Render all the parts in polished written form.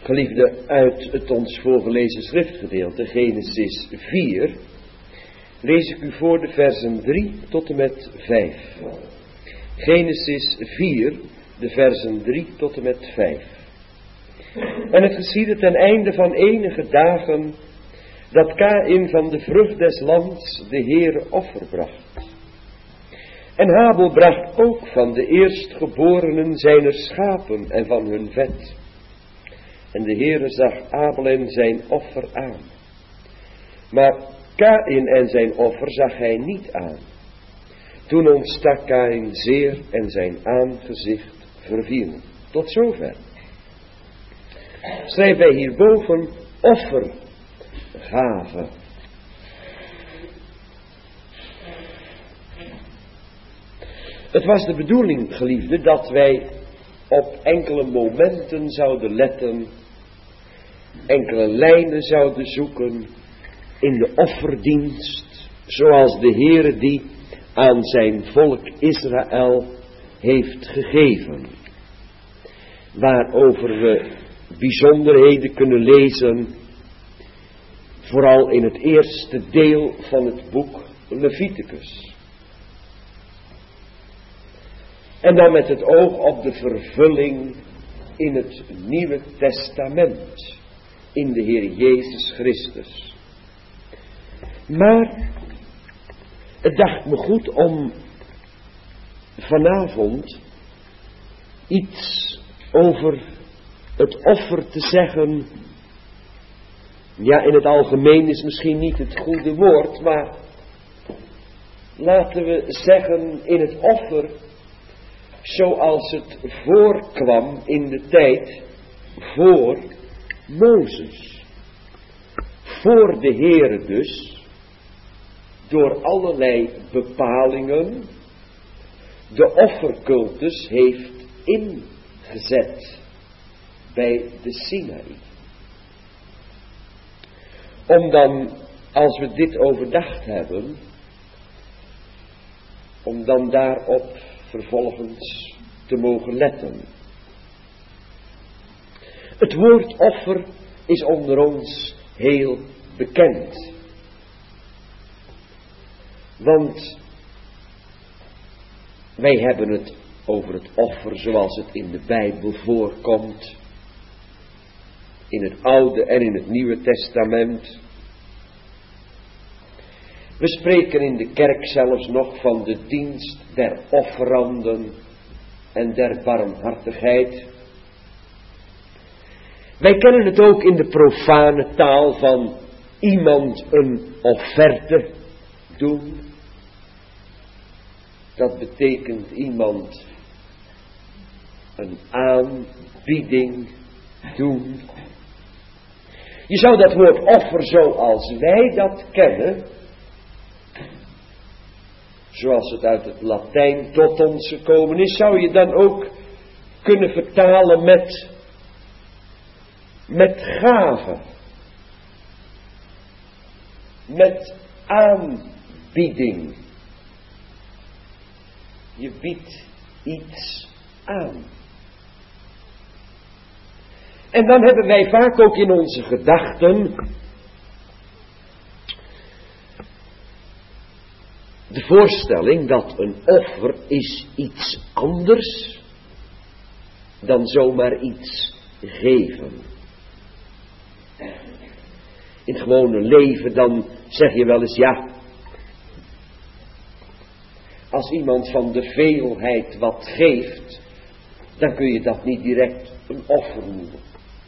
Geliefde, uit het ons voorgelezen schriftgedeelte, Genesis 4, lees ik u voor de versen 3 tot en met 5. Genesis 4, de versen 3 tot en met 5. En het geschiedde ten einde van enige dagen, dat Kaïn van de vrucht des lands de Heere offer bracht. En Habel bracht ook van de eerstgeborenen zijner schapen en van hun vet. En de Heere zag Abel en zijn offer aan. Maar Kaïn en zijn offer zag hij niet aan. Toen ontstak Kaïn zeer en zijn aangezicht verviel. Tot zover. Schrijven wij hierboven offergave. Het was de bedoeling, geliefde, dat wij op enkele momenten zouden letten, enkele lijnen zouden zoeken in de offerdienst, zoals de Heere die aan zijn volk Israël heeft gegeven. Waarover we bijzonderheden kunnen lezen, vooral in het eerste deel van het boek Leviticus. En dan met het oog op de vervulling in het Nieuwe Testament, in de Heer Jezus Christus. Maar het dacht me goed om vanavond iets over het offer te zeggen. Ja, in het algemeen is misschien niet het goede woord, maar laten we zeggen in het offer zoals het voorkwam in de tijd voor Mozes. Voor de Heere dus, door allerlei bepalingen, de offercultus heeft ingezet bij de Sinaï. Om dan, als we dit overdacht hebben, om dan daarop vervolgens te mogen letten. Het woord offer is onder ons heel bekend. Want wij hebben het over het offer zoals het in de Bijbel voorkomt. In het Oude en in het Nieuwe Testament. We spreken in de kerk zelfs nog van de dienst der offeranden en der barmhartigheid. Wij kennen het ook in de profane taal van iemand een offerte doen. Dat betekent iemand een aanbieding doen. Je zou dat woord offer zoals wij dat kennen, zoals het uit het Latijn tot ons gekomen is, zou je dan ook kunnen vertalen met gave. Met aanbieding. Je biedt iets aan. En dan hebben wij vaak ook in onze gedachten de voorstelling dat een offer is iets anders dan zomaar iets geven. In het gewone leven dan zeg je wel eens ja. Als iemand van de veelheid wat geeft, dan kun je dat niet direct een offer noemen.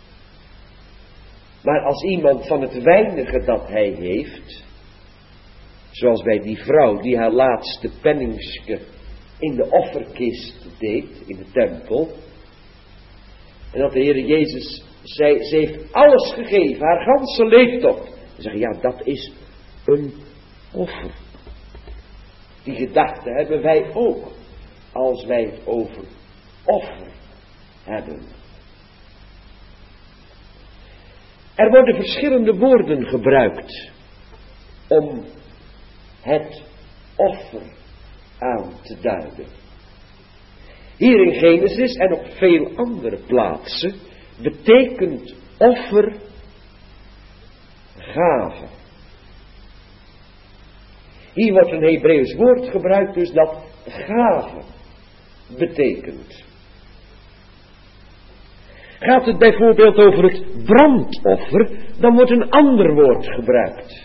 Maar als iemand van het weinige dat hij heeft, zoals bij die vrouw die haar laatste penningske in de offerkist deed, in de tempel. En dat de Heer Jezus zei, ze heeft alles gegeven, haar ganse leeftocht. En zeggen, ja, dat is een offer. Die gedachte hebben wij ook, als wij het over offer hebben. Er worden verschillende woorden gebruikt om het offer aan te duiden. Hier in Genesis en op veel andere plaatsen betekent offer, gave. Hier wordt een Hebreeuws woord gebruikt dus dat gave betekent. Gaat het bijvoorbeeld over het brandoffer, dan wordt een ander woord gebruikt.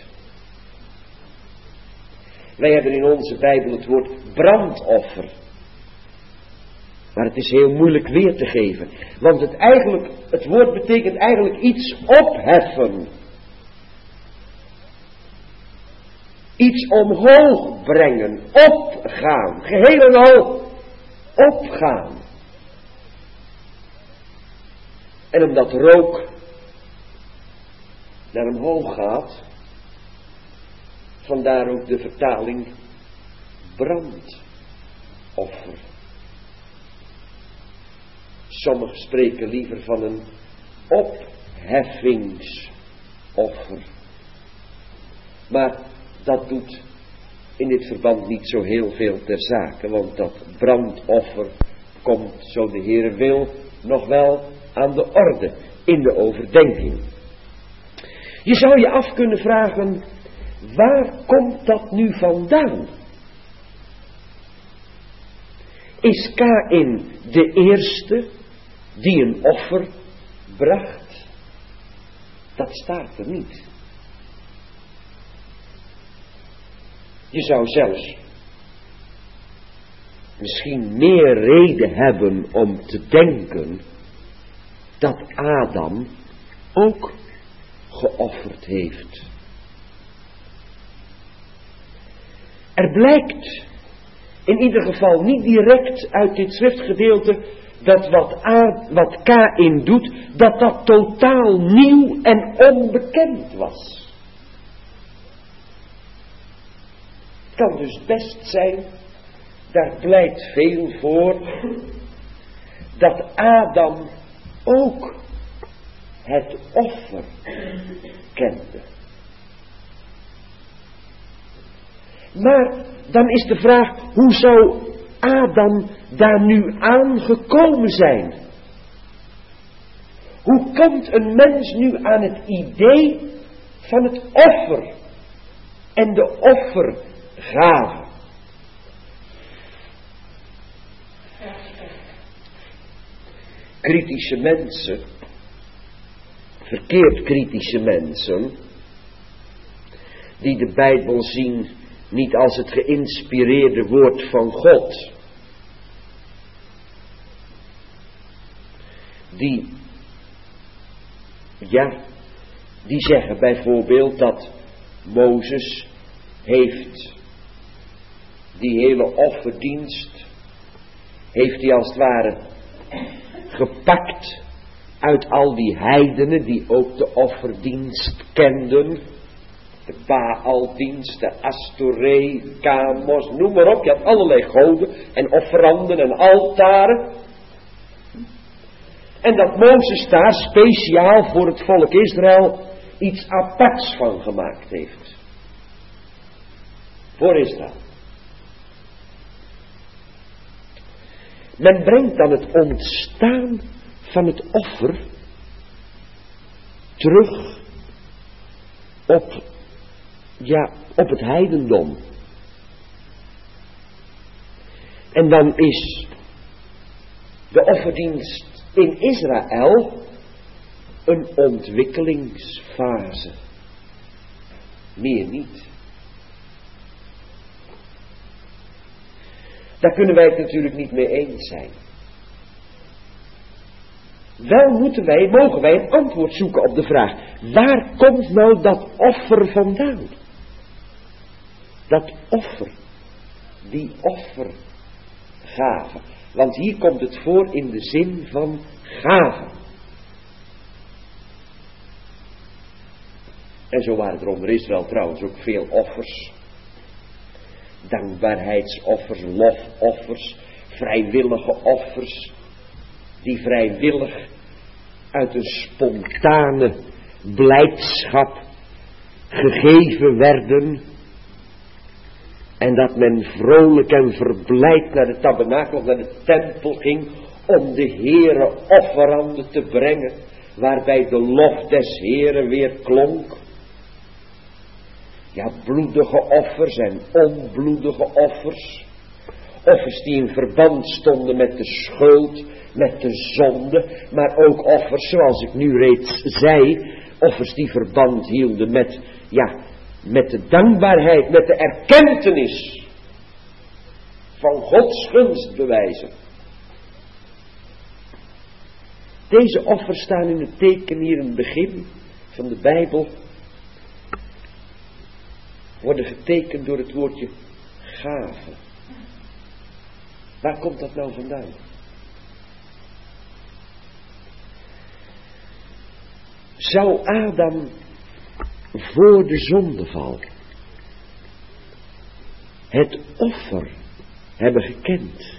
Wij hebben in onze Bijbel het woord brandoffer. Maar het is heel moeilijk weer te geven. Want het woord betekent eigenlijk iets opheffen. Iets omhoog brengen, opgaan, geheel en al opgaan. En omdat rook naar omhoog gaat, vandaar ook de vertaling brandoffer. Sommigen spreken liever van een opheffingsoffer. Maar dat doet in dit verband niet zo heel veel ter zake, want dat brandoffer komt, zo de Heere wil, nog wel aan de orde in de overdenking. Je zou je af kunnen vragen, waar komt dat nu vandaan? Is Kaïn de eerste die een offer bracht? Dat staat er niet. Je zou zelfs misschien meer reden hebben om te denken dat Adam ook geofferd heeft. Er blijkt in ieder geval niet direct uit dit schriftgedeelte dat wat Kaïn doet, dat totaal nieuw en onbekend was. Het kan dus best zijn, daar pleit veel voor, dat Adam ook het offer kende. Maar dan is de vraag, hoe zou Adam daar nu aangekomen zijn? Hoe komt een mens nu aan het idee van het offer en de offergave? Kritische mensen, verkeerd kritische mensen, die de Bijbel zien niet als het geïnspireerde woord van God, die zeggen bijvoorbeeld dat Mozes heeft die hele offerdienst, heeft hij als het ware gepakt uit al die heidenen die ook de offerdienst kenden. De Baaldienst, de Astoree, Kamos, noem maar op. Je had allerlei goden en offeranden en altaren. En dat Mozes daar speciaal voor het volk Israël iets aparts van gemaakt heeft. Voor Israël. Men brengt dan het ontstaan van het offer terug op het heidendom. En dan is de offerdienst in Israël een ontwikkelingsfase. Meer niet. Daar kunnen wij het natuurlijk niet mee eens zijn. Wel mogen wij een antwoord zoeken op de vraag, waar komt nou dat offer vandaan? Dat offer, die offergave. Want hier komt het voor in de zin van gave. En zo waren er onder Israël trouwens ook veel offers. Dankbaarheidsoffers, lofoffers, vrijwillige offers. Die vrijwillig uit een spontane blijdschap gegeven werden. En dat men vrolijk en verblijd naar de tabernakel, naar de tempel ging om de Heere offeranden te brengen. waarbij de lof des Heeren weer klonk. Ja, bloedige offers en onbloedige offers. Offers die in verband stonden met de schuld, met de zonde, maar ook offers, zoals ik nu reeds zei, offers die verband hielden met de dankbaarheid, met de erkentenis van Gods gunstbewijzen. Deze offers staan in het teken hier in het begin van de Bijbel, worden getekend door het woordje gave. Waar komt dat nou vandaan? Zou Adam voor de zondeval het offer hebben gekend?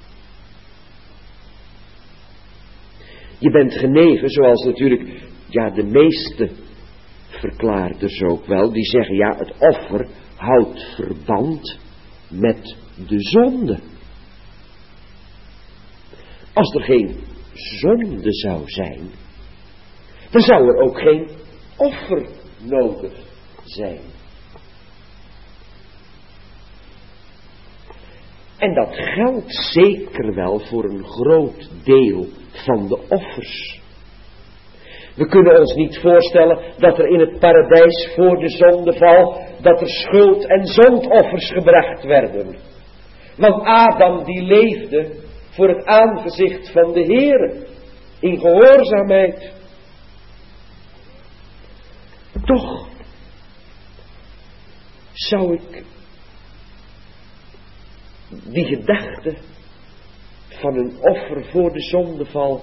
Je bent genegen, zoals natuurlijk de meeste verklaarders ook wel, die zeggen het offer houdt verband met de zonde. Als er geen zonde zou zijn, dan zou er ook geen offer nodig zijn. En dat geldt zeker wel voor een groot deel van de offers. We kunnen ons niet voorstellen dat er in het paradijs voor de zondeval, dat er schuld- en zondoffers gebracht werden. Want Adam die leefde voor het aangezicht van de Heere, in gehoorzaamheid. Toch zou ik die gedachte van een offer voor de zondeval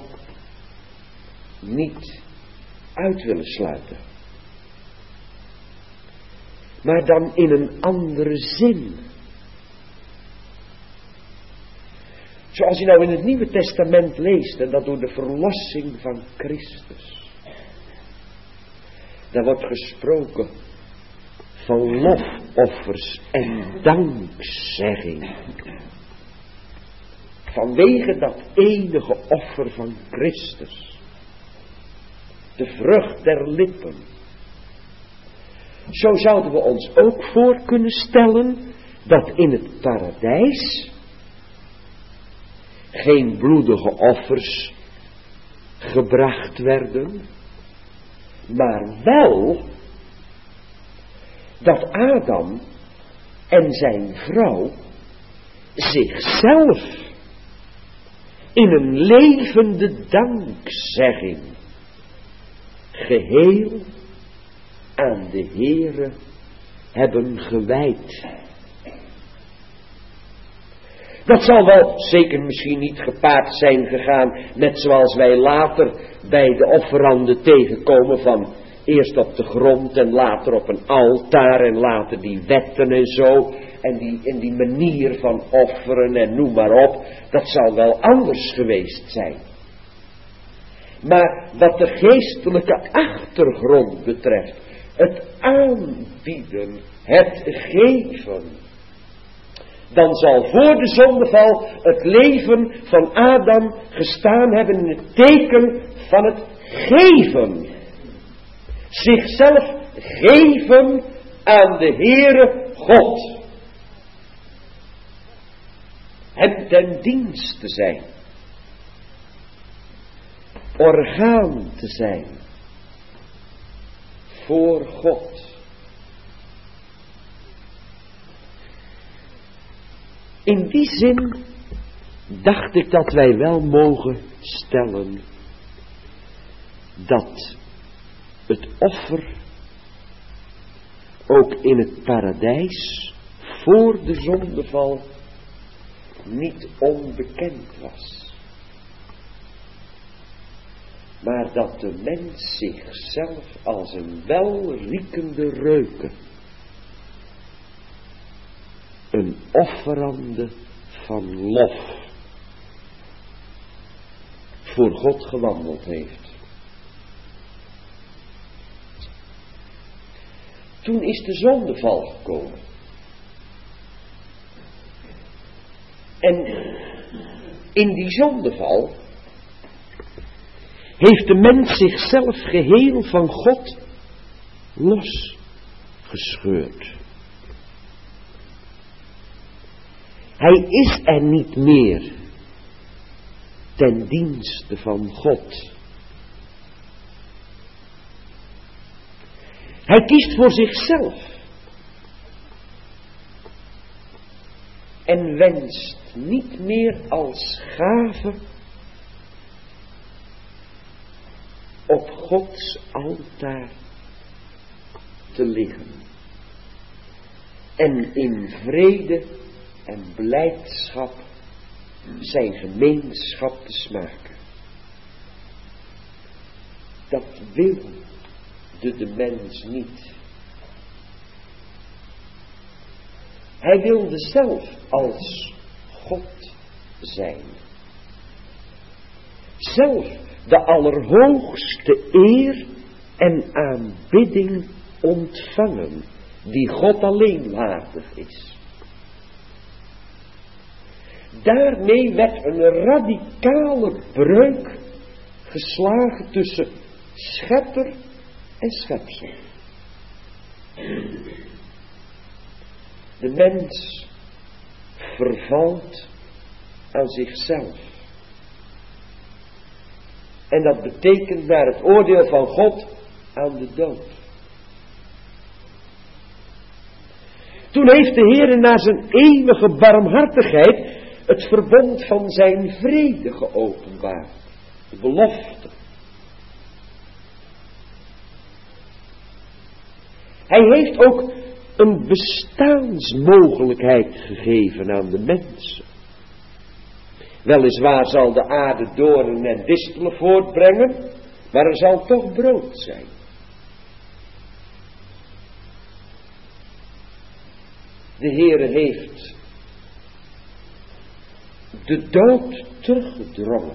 niet uit willen sluiten. Maar dan in een andere zin. Zoals je nou in het Nieuwe Testament leest, en dat door de verlossing van Christus. Daar wordt gesproken van lofoffers en dankzegging. Vanwege dat enige offer van Christus. De vrucht der lippen. Zo zouden we ons ook voor kunnen stellen dat in het paradijs geen bloedige offers gebracht werden, maar wel dat Adam en zijn vrouw zichzelf in een levende dankzegging geheel aan de Heere hebben gewijd. Dat zal wel zeker misschien niet gepaard zijn gegaan met zoals wij later bij de offeranden tegenkomen van eerst op de grond en later op een altaar en later die wetten en zo en die manier van offeren en noem maar op, dat zal wel anders geweest zijn. Maar wat de geestelijke achtergrond betreft, het aanbieden, het geven, dan zal voor de zondeval het leven van Adam gestaan hebben in het teken van het geven. Zichzelf geven aan de Heere God. Hem ten dienste zijn. Orgaan te zijn. Voor God. In die zin dacht ik dat wij wel mogen stellen dat het offer ook in het paradijs voor de zondeval niet onbekend was. Maar dat de mens zichzelf als een welriekende reuken, een offerande van lof, voor God gewandeld heeft. Toen is de zondeval gekomen. En in die zondeval heeft de mens zichzelf geheel van God losgescheurd. Hij is er niet meer ten dienste van God. Hij kiest voor zichzelf en wenst niet meer als gave op Gods altaar te liggen en in vrede en blijdschap zijn gemeenschap te smaken. Dat wilde de mens niet. Hij wilde zelf als God zijn. Zelf de allerhoogste eer en aanbidding ontvangen, die God alleen waardig is. Daarmee werd een radicale breuk geslagen tussen schepper en schepsel. De mens vervalt aan zichzelf. En dat betekent naar het oordeel van God aan de dood. Toen heeft de Heer naar zijn eeuwige barmhartigheid het verbond van zijn vrede geopenbaard. De belofte. Hij heeft ook een bestaansmogelijkheid gegeven aan de mensen. Weliswaar zal de aarde doornen en distelen voortbrengen, maar er zal toch brood zijn. De Heere heeft de dood teruggedrongen.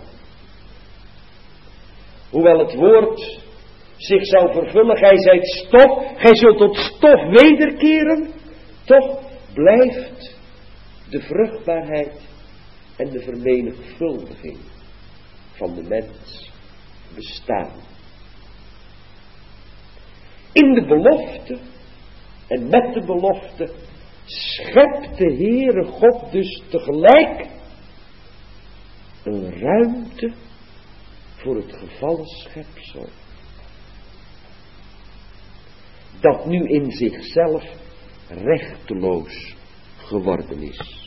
Hoewel het woord zich zou vervullen, gij zijt stof, gij zult tot stof wederkeren, toch blijft de vruchtbaarheid en de vermenigvuldiging van de mens bestaan. In de belofte en met de belofte schept de Heere God dus tegelijk een ruimte voor het gevallen schepsel, dat nu in zichzelf rechteloos geworden is.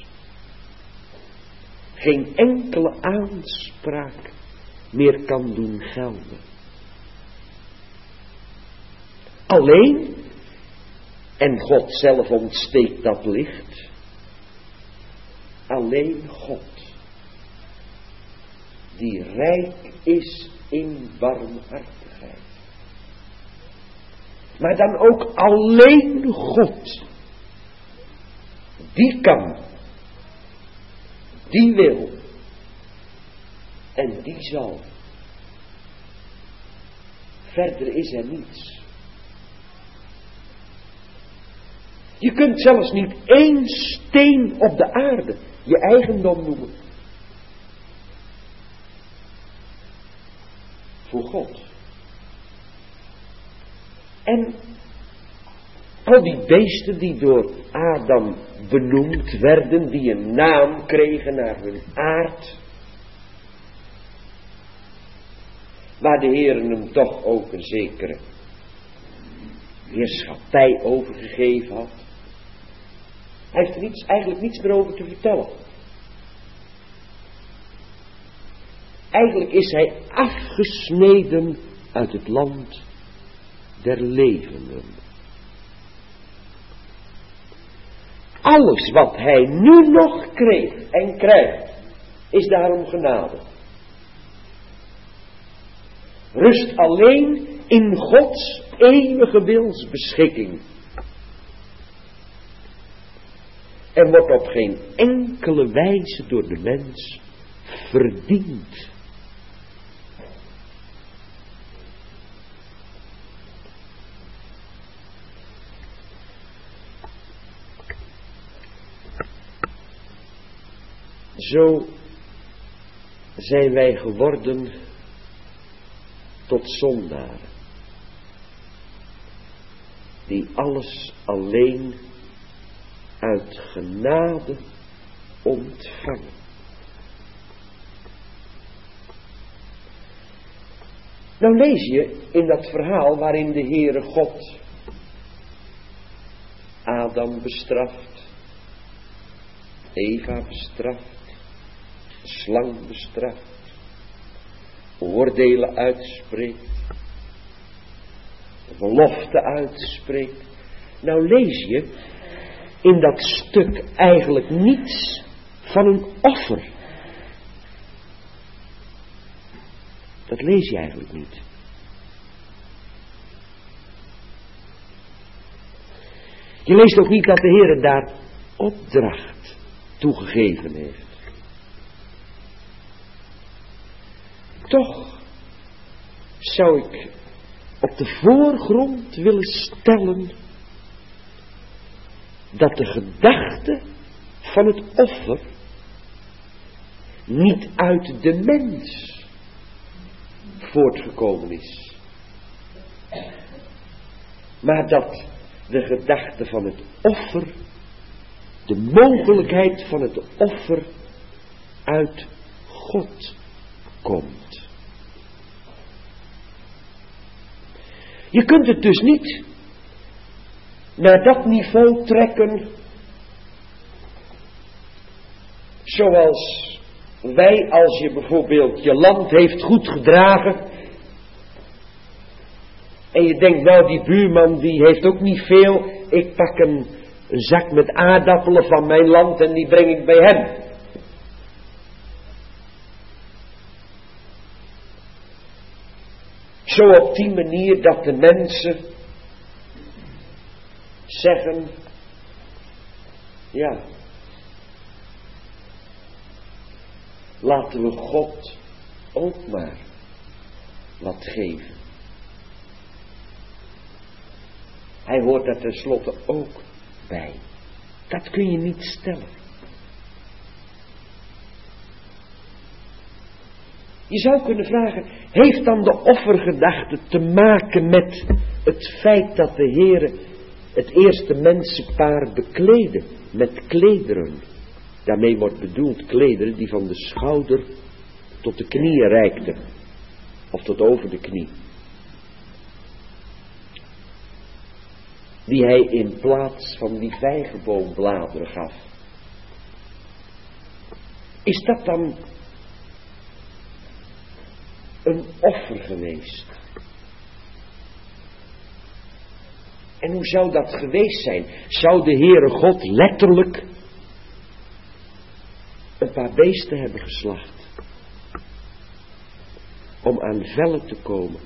Geen enkele aanspraak meer kan doen gelden. Alleen, en God zelf ontsteekt dat licht, alleen God, die rijk is in barmhartigheid. Maar dan ook alleen God, die kan, die wil en die zal. Verder is er niets. Je kunt zelfs niet één steen op de aarde je eigendom noemen. Voor God. En al die beesten die door Adam benoemd werden, die een naam kregen naar hun aard, waar de Heer hem toch ook een zekere heerschappij overgegeven had. Hij heeft er eigenlijk niets meer over te vertellen. Eigenlijk is hij afgesneden uit het land der levenden. Alles wat hij nu nog kreeg en krijgt, is daarom genade. Rust alleen in Gods eeuwige wilsbeschikking. En wordt op geen enkele wijze door de mens verdiend. Zo zijn wij geworden tot zondaren, die alles alleen uit genade ontvangen. Nou lees je in dat verhaal waarin de Heere God Adam bestraft, Eva bestraft, de slang bestraft, oordelen uitspreekt, de belofte uitspreekt. Nou lees je in dat stuk eigenlijk niets van een offer. Dat lees je eigenlijk niet. Je leest ook niet dat de Heer daar opdracht toegegeven heeft. Toch zou ik op de voorgrond willen stellen dat de gedachte van het offer niet uit de mens voortgekomen is, maar dat de gedachte van het offer, de mogelijkheid van het offer uit God komt. Je kunt het dus niet naar dat niveau trekken zoals wij, als je bijvoorbeeld je land heeft goed gedragen en je denkt, nou die buurman die heeft ook niet veel, ik pak een zak met aardappelen van mijn land en die breng ik bij hem. Zo op die manier dat de mensen zeggen, ja, laten we God ook maar wat geven. Hij hoort daar tenslotte ook bij. Dat kun je niet stellen. Je zou kunnen vragen, heeft dan de offergedachte te maken met het feit dat de Heere het eerste mensenpaar bekleedde met klederen? Daarmee wordt bedoeld klederen die van de schouder tot de knieën reikten. Of tot over de knie. Die hij in plaats van die vijgenboombladeren gaf. Is dat dan een offer geweest? En hoe zou dat geweest zijn? Zou de Heere God letterlijk een paar beesten hebben geslacht om aan vellen te komen?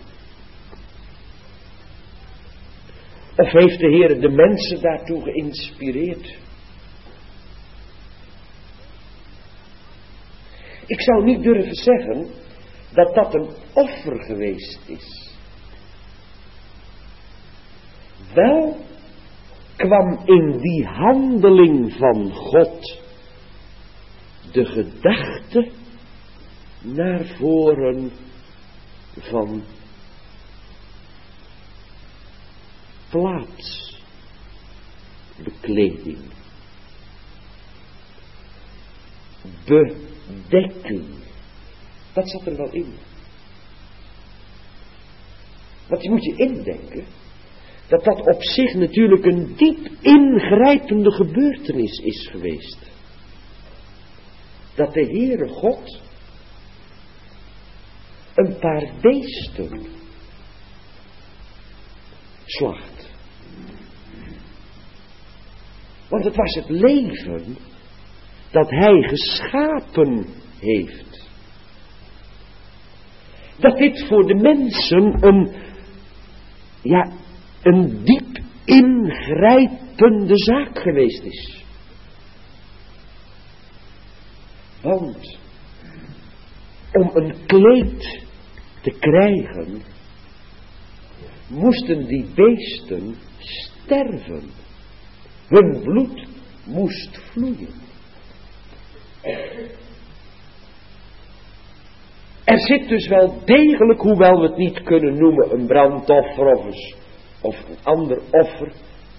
Of heeft de Heer de mensen daartoe geïnspireerd? Ik zou niet durven zeggen dat dat een offer geweest is. Wel kwam in die handeling van God de gedachte naar voren van plaatsbekleding, bedekking. Dat zat er wel in. Want je moet je indenken dat dat op zich natuurlijk een diep ingrijpende gebeurtenis is geweest. Dat de Heere God een paar beesten slacht. Want het was het leven dat hij geschapen heeft. Dat dit voor de mensen een diep ingrijpende zaak geweest is. Want om een kleed te krijgen, moesten die beesten sterven. Hun bloed moest vloeien. Er zit dus wel degelijk, hoewel we het niet kunnen noemen een brandoffer of een ander offer.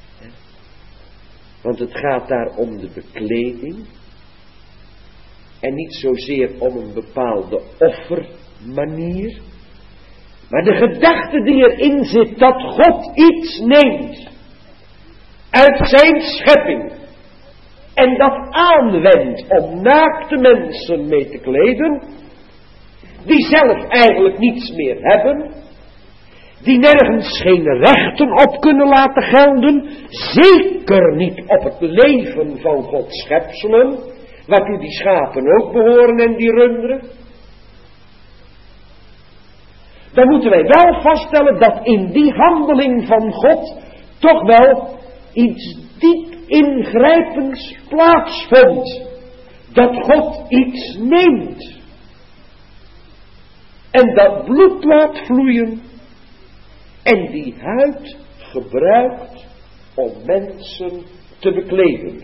Want het gaat daar om de bekleding. En niet zozeer om een bepaalde offermanier. Maar de gedachte die erin zit dat God iets neemt uit zijn schepping. En dat aanwendt om naakte mensen mee te kleden. Die zelf eigenlijk niets meer hebben. Die nergens geen rechten op kunnen laten gelden. Zeker niet op het leven van Gods schepselen. Waartoe die schapen ook behoren en die runderen. Dan moeten wij wel vaststellen dat in die handeling van God toch wel iets diep ingrijpends plaatsvond. Dat God iets neemt. En dat bloed laat vloeien. En die huid gebruikt om mensen te bekleden.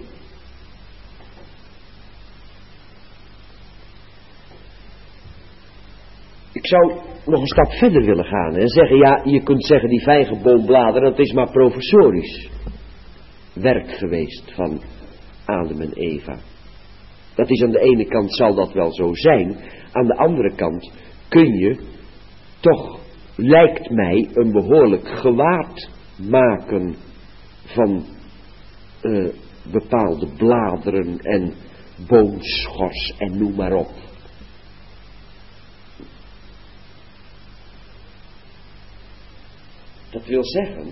Ik zou nog een stap verder willen gaan en zeggen, ja, je kunt zeggen die vijgenboombladeren, dat is maar professorisch werk geweest van Adam en Eva. Dat is aan de ene kant zal dat wel zo zijn, aan de andere kant kun je toch, lijkt mij, een behoorlijk gewaad maken van bepaalde bladeren en boomschors en noem maar op. Dat wil zeggen,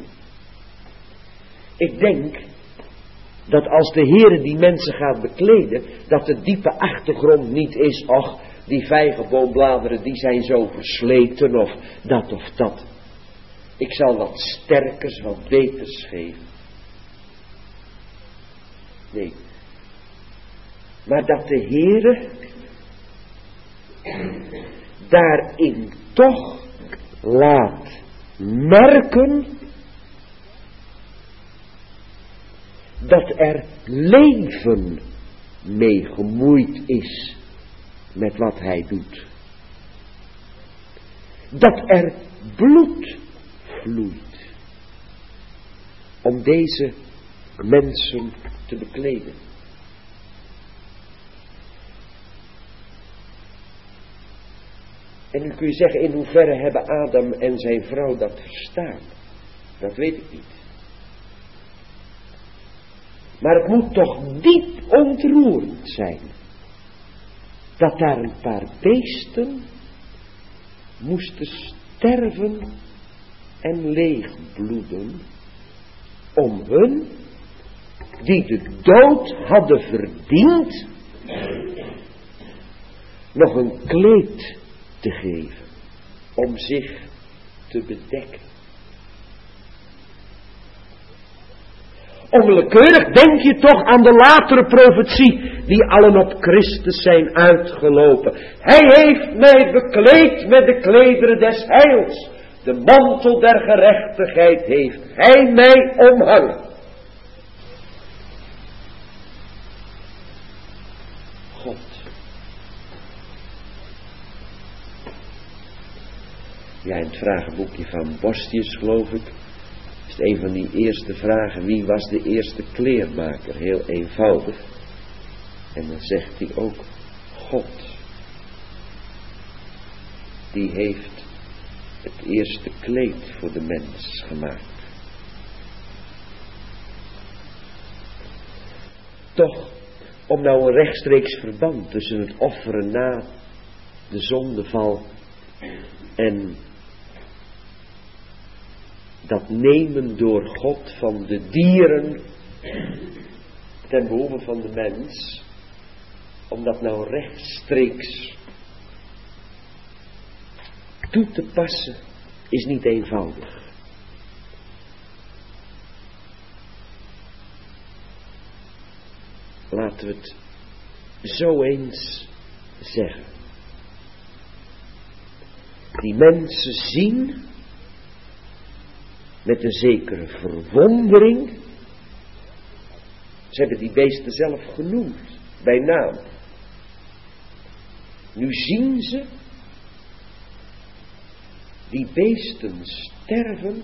ik denk dat als de Heere die mensen gaat bekleden, dat de diepe achtergrond niet is, ach, die vijgenboombladeren die zijn zo versleten of dat of dat. Ik zal wat sterkers, wat beters geven. Nee. Maar dat de Heere daarin toch laat merken dat er leven mee gemoeid is met wat hij doet. Dat er bloed vloeit om deze mensen te bekleden. En nu kun je zeggen, in hoeverre hebben Adam en zijn vrouw dat verstaan? Dat weet ik niet. Maar het moet toch diep ontroerend zijn dat daar een paar beesten moesten sterven en leegbloeden om hun, die de dood hadden verdiend, nog een kleed te geven om zich te bedekken. Onwillekeurig denk je toch aan de latere profetie die allen op Christus zijn uitgelopen. Hij heeft mij bekleed met de klederen des heils. De mantel der gerechtigheid heeft hij mij omhangen. God. Ja, in het vragenboekje van Bostius, geloof ik, is het een van die eerste vragen: wie was de eerste kleermaker? Heel eenvoudig. En dan zegt hij ook: God. Die heeft het eerste kleed voor de mens gemaakt. Toch, om nou een rechtstreeks verband tussen het offeren na de zondeval en dat nemen door God van de dieren ten behoeve van de mens, om dat nou rechtstreeks toe te passen, is niet eenvoudig. Laten we het zo eens zeggen. Die mensen zien met een zekere verwondering. Ze hebben die beesten zelf genoemd, bij naam. Nu zien ze die beesten sterven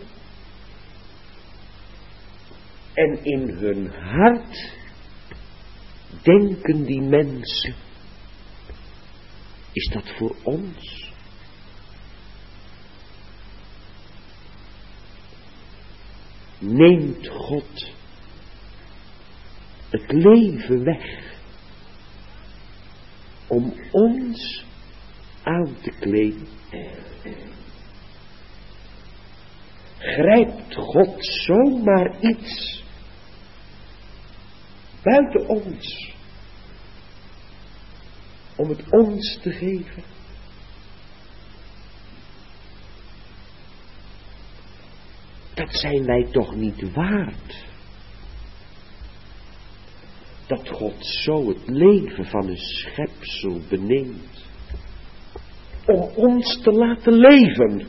en in hun hart denken die mensen, is dat voor ons? Neemt God het leven weg om ons aan te kleden? Grijpt God zomaar iets buiten ons om het ons te geven? Dat zijn wij toch niet waard? Dat God zo het leven van een schepsel beneemt om ons te laten leven,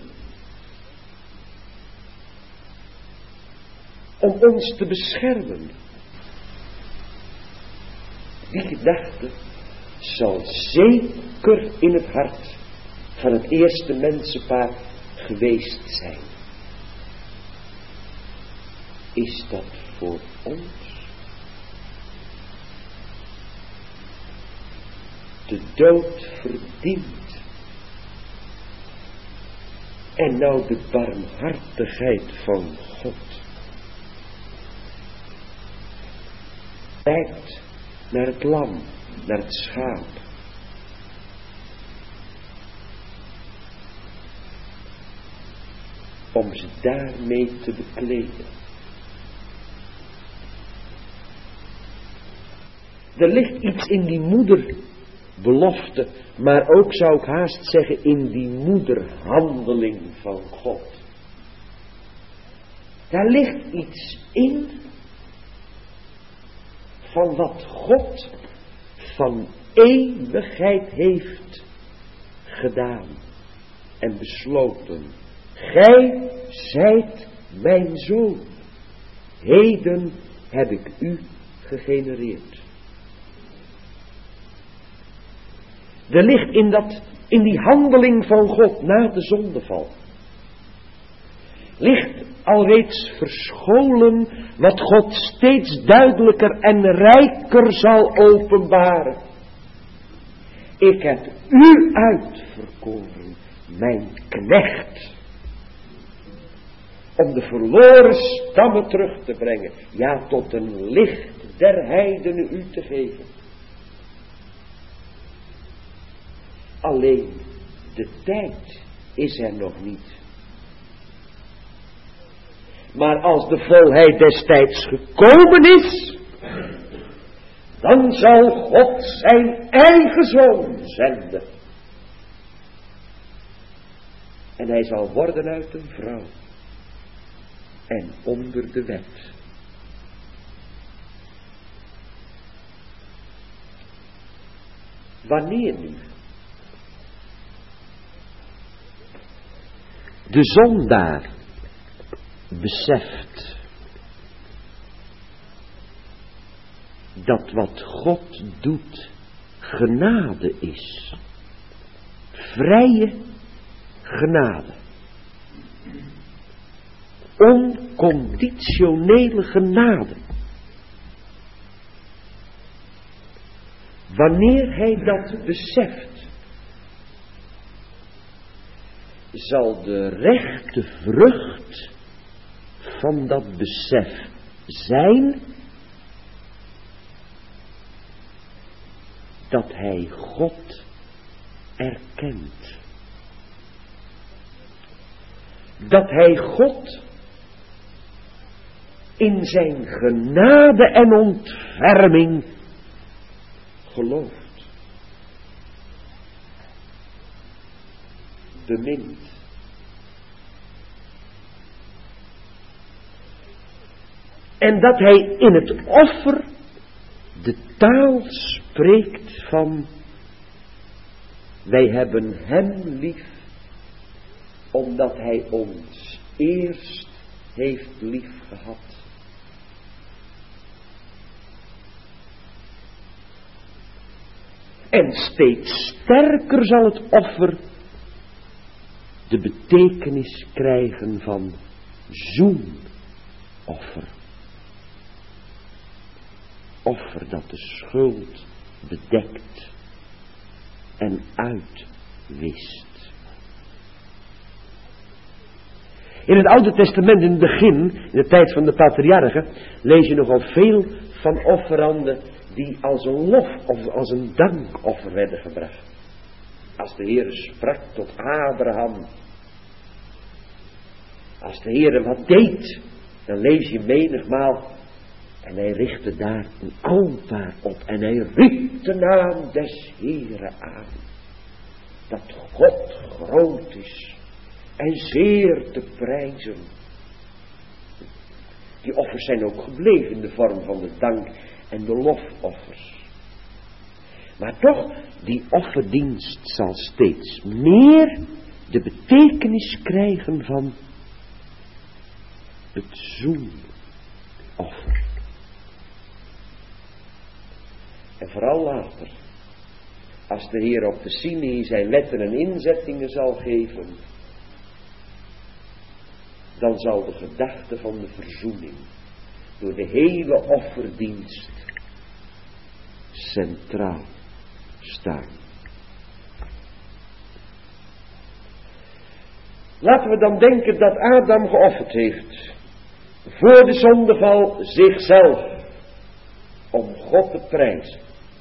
om ons te beschermen. Die gedachte zal zeker in het hart van het eerste mensenpaar geweest zijn. Is dat voor ons? De dood verdient. En nou de barmhartigheid van God kijkt naar het lam, naar het schaap. Om ze daarmee te bekleden. Er ligt iets in die moederbelofte, maar ook zou ik haast zeggen in die moederhandeling van God. Daar ligt iets in van wat God van eeuwigheid heeft gedaan en besloten. Gij zijt mijn zoon. Heden heb ik u gegenereerd. Er ligt in die handeling van God na de zondeval, ligt alreeds verscholen wat God steeds duidelijker en rijker zal openbaren. Ik heb u uitverkoren, mijn knecht, om de verloren stammen terug te brengen, ja, tot een licht der heidenen u te geven. Alleen de tijd is er nog niet. Maar als de volheid des tijds gekomen is, dan zal God zijn eigen zoon zenden. En hij zal worden uit een vrouw en onder de wet. Wanneer nu de zondaar beseft dat wat God doet genade is, vrije genade, onconditionele genade. Wanneer hij dat beseft, zal de rechte vrucht van dat besef zijn dat hij God erkent. Dat hij God in zijn genade en ontferming gelooft. Bemint. En dat hij in het offer de taal spreekt van: wij hebben hem lief, omdat hij ons eerst heeft lief gehad. En steeds sterker zal het offer de betekenis krijgen van zoenoffer. Offer dat de schuld bedekt en uitwist. In het Oude Testament, in het begin, in de tijd van de patriarchen, lees je nogal veel van offeranden die als een lof of als een dankoffer werden gebracht. Als de Heere sprak tot Abraham, als de Heere wat deed, dan lees je menigmaal, en hij richtte daar een altaar op en hij riep de naam des Heere aan. Dat God groot is en zeer te prijzen. Die offers zijn ook gebleven in de vorm van de dank en de lofoffers. Maar toch, die offerdienst zal steeds meer de betekenis krijgen van het zoenoffer. En vooral later, als de Heer op de Sinai zijn wetten en inzettingen zal geven, dan zal de gedachte van de verzoening door de hele offerdienst centraal staan. Laten we dan denken dat Adam geofferd heeft voor de zondeval zichzelf om God te prijzen.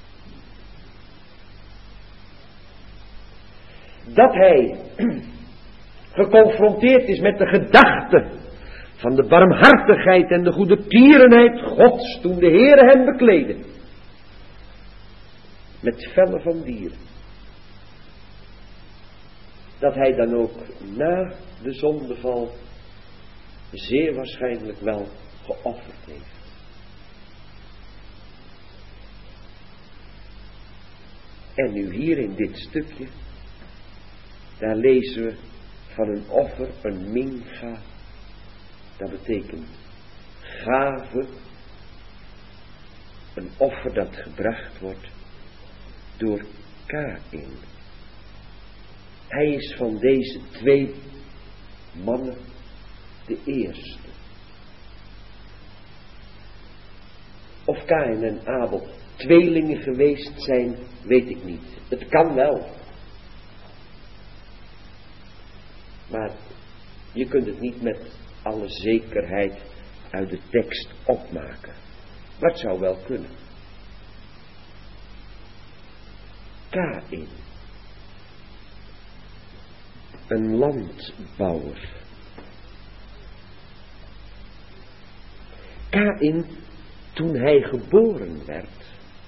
Dat hij geconfronteerd is met de gedachte van de barmhartigheid en de goede tierenheid Gods toen de Heere hem bekleedde met vellen van dieren. Dat hij dan ook na de zondeval zeer waarschijnlijk wel geofferd heeft. En nu hier in dit stukje, daar lezen we van een offer, een mincha. Dat betekent gave. Een offer dat gebracht wordt door Kaïn. Hij is van deze twee mannen de eerste. Of Kaïn en Abel tweelingen geweest zijn, weet ik niet. Het kan wel. Maar je kunt het niet met alle zekerheid uit de tekst opmaken. Maar het zou wel kunnen. Kaïn. Een landbouwer. Kaïn, toen hij geboren werd,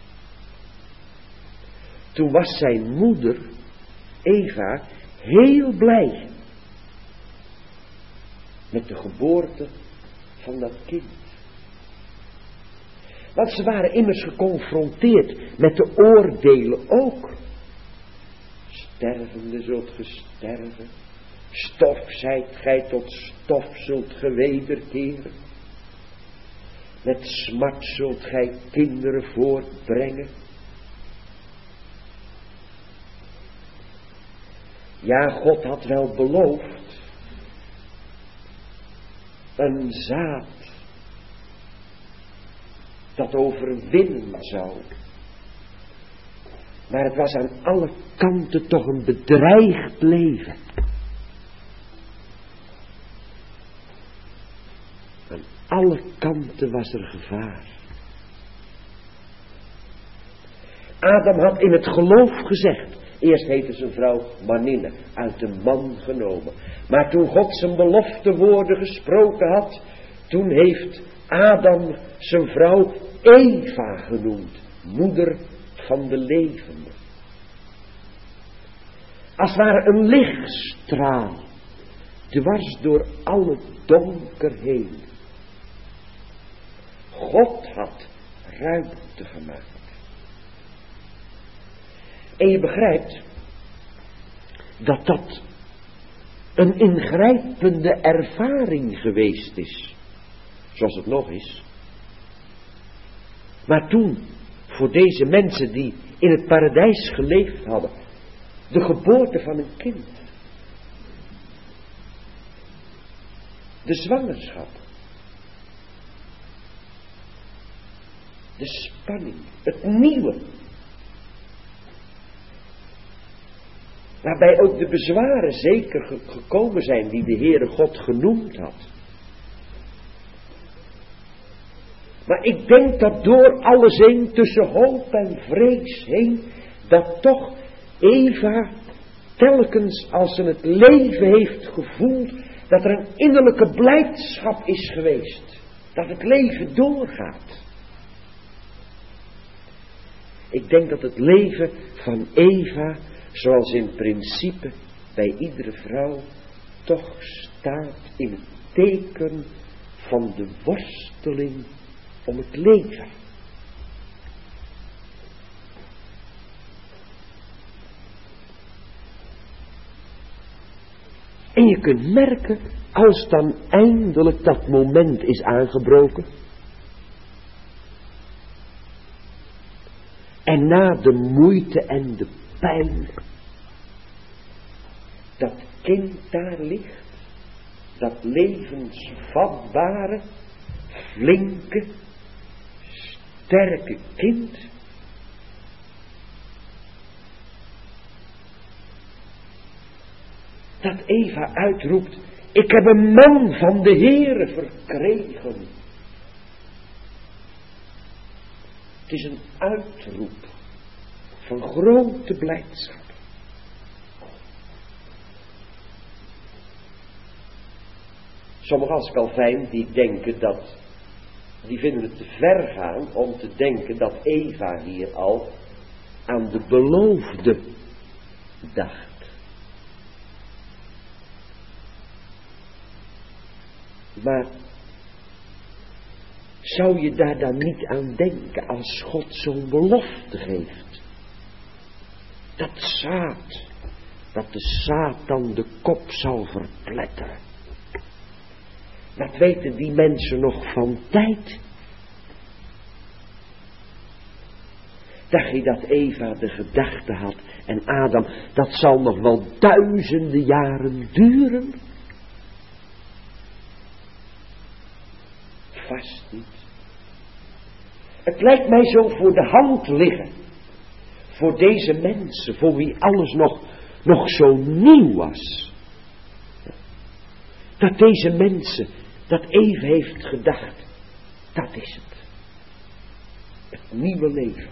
toen was zijn moeder, Eva, heel blij met de geboorte van dat kind. Want ze waren immers geconfronteerd met de oordelen ook. Stervende zult ge sterven. Stof zijt gij, tot stof zult ge wederkeren. Met smart zult gij kinderen voortbrengen. Ja, God had wel beloofd een zaad dat overwinnen zou. Maar het was aan alle kanten toch een bedreigd leven. Aan alle kanten was er gevaar. Adam had in het geloof gezegd. Eerst heette zijn vrouw Maninne, uit de man genomen. Maar toen God zijn beloftewoorden gesproken had, toen heeft Adam zijn vrouw Eva genoemd, moeder van de levende. Als het ware een lichtstraal, dwars door alle donker heen. God had ruimte gemaakt. En je begrijpt dat dat een ingrijpende ervaring geweest is. Zoals het nog is. Maar toen, voor deze mensen die in het paradijs geleefd hadden, de geboorte van een kind. De zwangerschap. De spanning. Het nieuwe. Waarbij ook de bezwaren zeker gekomen zijn die de Heere God genoemd had. Maar ik denk dat door alles heen, tussen hoop en vrees heen, dat toch Eva telkens als ze het leven heeft gevoeld, dat er een innerlijke blijdschap is geweest. Dat het leven doorgaat. Ik denk dat het leven van Eva, zoals in principe bij iedere vrouw, toch staat in het teken van de worsteling om het leven. En je kunt merken, als dan eindelijk dat moment is aangebroken, en na de moeite en de pijn, dat kind daar ligt, dat levensvatbare, flinke, sterke kind, dat Eva uitroept, ik heb een man van de Heere verkregen. Het is een uitroep van grote blijdschap. Sommigen als Calvijn die vinden het te ver gaan om te denken dat Eva hier al aan de beloofde dacht. Maar zou je daar dan niet aan denken als God zo'n belofte geeft? Dat zaad, dat de Satan de kop zal verpletteren. Wat weten die mensen nog van tijd? Dacht je dat Eva de gedachte had en Adam, dat zal nog wel duizenden jaren duren? Vast niet. Het lijkt mij zo voor de hand liggen. Voor deze mensen, voor wie alles nog zo nieuw was. Dat deze mensen, dat Eva heeft gedacht, dat is het. Het nieuwe leven.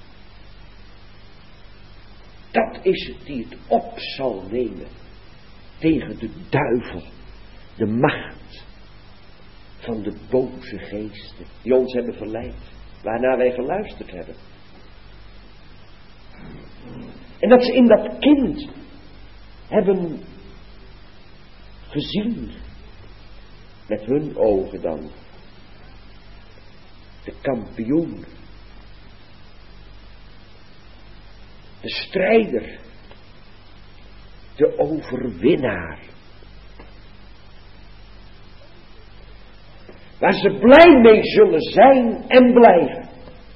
Dat is het die het op zal nemen tegen de duivel, de macht van de boze geesten die ons hebben verleid, waarna wij geluisterd hebben. En dat ze in dat kind hebben gezien, met hun ogen dan, de kampioen, de strijder, de overwinnaar. Waar ze blij mee zullen zijn en blijven.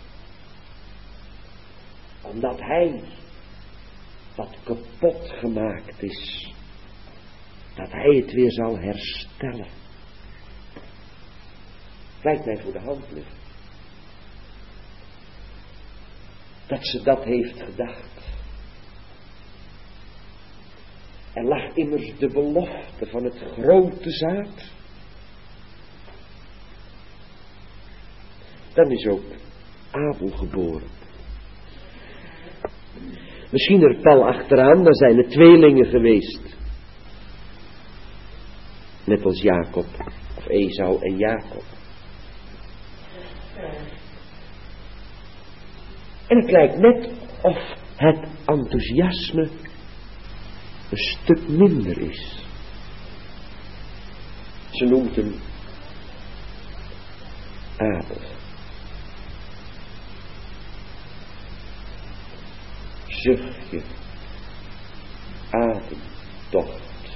Omdat hij, wat kapot gemaakt is, dat hij het weer zal herstellen. Lijkt mij voor de hand liggen. Dat ze dat heeft gedacht. Er lag immers de belofte van het grote zaad. Dan is ook Abel geboren. Misschien er pal achteraan, dan zijn er tweelingen geweest. Net als Jacob, of Esau en Jacob. En het lijkt net of het enthousiasme een stuk minder is. Ze noemt hem Abel. Zuchtje, ademtocht,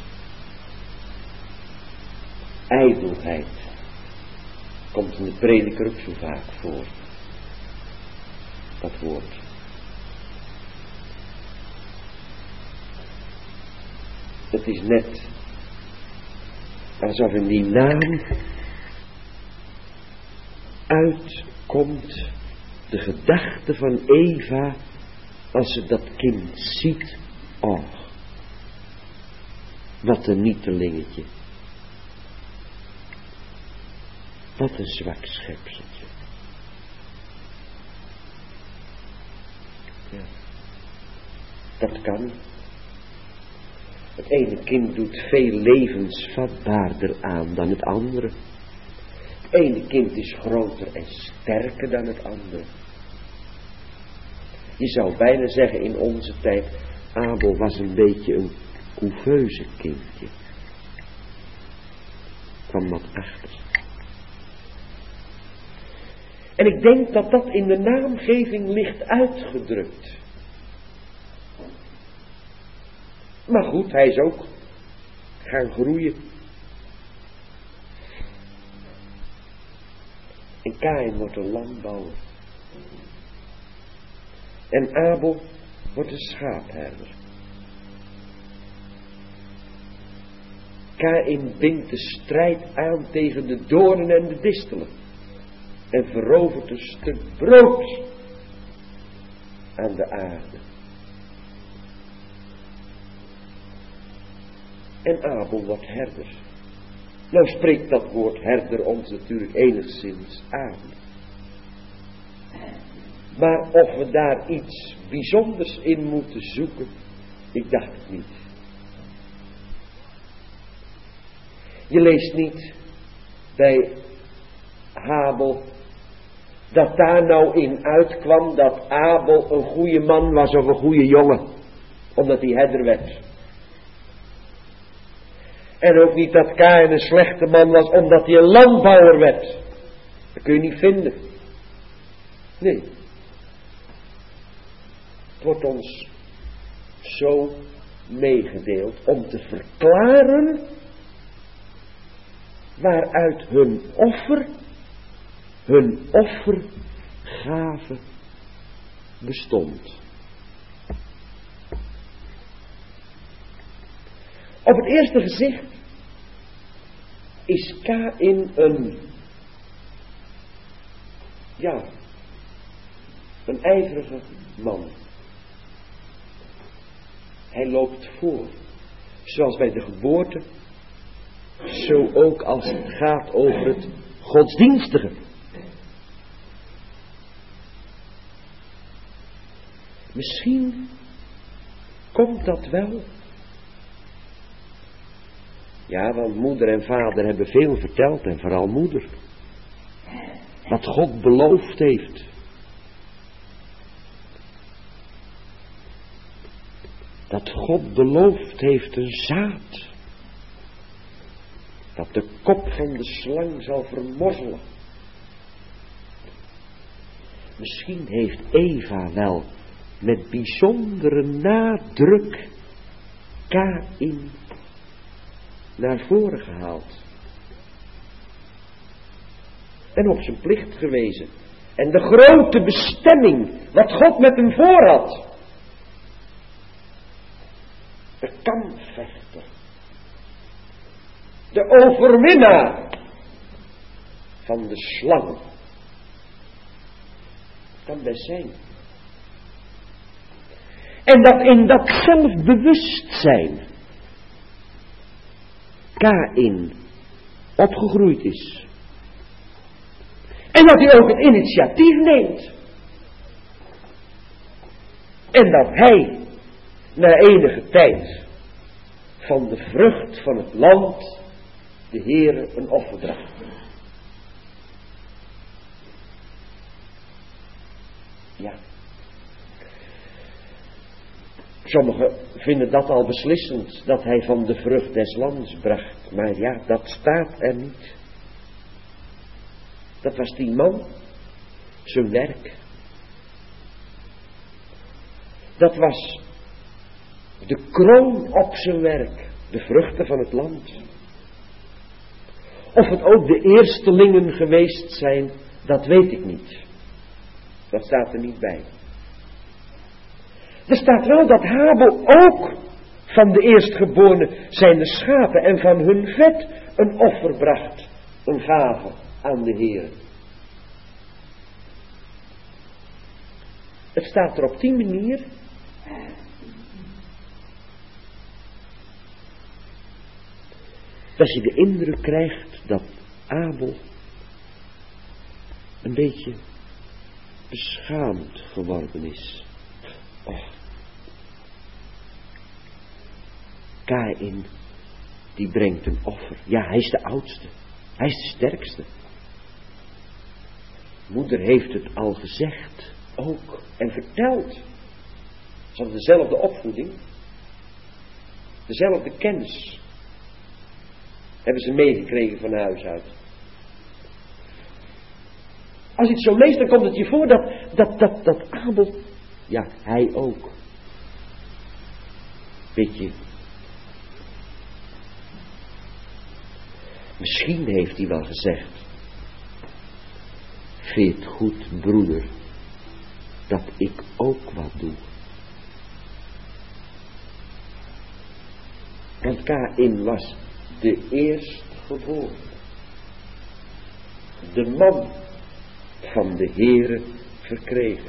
ijdelheid, komt in de prediker ook zo vaak voor. Dat woord. Het is net alsof in die naam uitkomt de gedachte van Eva als ze dat kind ziet. Oh, wat een nietelingetje. Wat een zwak schepseltje. Ja, dat kan. Het ene kind doet veel levensvatbaarder aan dan het andere. Het ene kind is groter en sterker dan het andere. Je zou bijna zeggen in onze tijd, Abel was een beetje een couveuse kindje. Kwam wat achter. En ik denk dat dat in de naamgeving ligt uitgedrukt. Maar goed, hij is ook gaan groeien. En Kaïn wordt een landbouwer. En Abel wordt een schaapherder. Kaïn bindt de strijd aan tegen de doornen en de distelen. En verovert een stuk brood aan de aarde. En Abel wordt herder. Nou spreekt dat woord herder ons natuurlijk enigszins aan. Maar of we daar iets bijzonders in moeten zoeken, ik dacht het niet. Je leest niet bij Abel dat daar nou in uitkwam dat Abel een goede man was of een goede jongen, omdat hij herder werd. En ook niet dat Kaïn een slechte man was omdat hij een landbouwer werd. Dat kun je niet vinden. Nee. Het wordt ons zo meegedeeld om te verklaren waaruit hun offergave bestond. Op het eerste gezicht is Kaïn een ijverige man. Hij loopt voor, zoals bij de geboorte, zo ook als het gaat over het godsdienstige. Misschien komt dat wel. Ja, want moeder en vader hebben veel verteld en vooral moeder. Wat God beloofd heeft. Dat God beloofd heeft een zaad. Dat de kop van de slang zal vermorzelen. Misschien heeft Eva wel met bijzondere nadruk Kaïn naar voren gehaald. En op zijn plicht gewezen. En de grote bestemming, wat God met hem voor had. De kampvechter. De overwinnaar van de slang. Kan best zijn. En dat in dat zelfbewustzijn Kaïn opgegroeid is. En dat hij ook het initiatief neemt. En dat hij na enige tijd van de vrucht van het land de Heere een offer draagt. Ja. Sommigen vinden dat al beslissend, dat hij van de vrucht des lands bracht. Maar ja, dat staat er niet. Dat was die man, zijn werk. Dat was de kroon op zijn werk, de vruchten van het land. Of het ook de eerstelingen geweest zijn, dat weet ik niet. Dat staat er niet bij. Er staat wel dat Abel ook van de eerstgeborenen zijn de schapen en van hun vet een offer bracht, een gave aan de Heer. Het staat er op die manier dat je de indruk krijgt dat Abel een beetje beschaamd geworden is. Och, Kaïn, die brengt een offer. Ja, hij is de oudste. Hij is de sterkste. Moeder heeft het al gezegd, ook, en verteld. Ze hadden dezelfde opvoeding. Dezelfde kennis. Hebben ze meegekregen van huis uit. Als je het zo leest, dan komt het je voor dat Abel, ja, hij ook. Weet je, misschien heeft hij wel gezegd, vind het goed, broeder, dat ik ook wat doe. Want Kaïn was de eerstgeboren, de man van de Heere verkregen.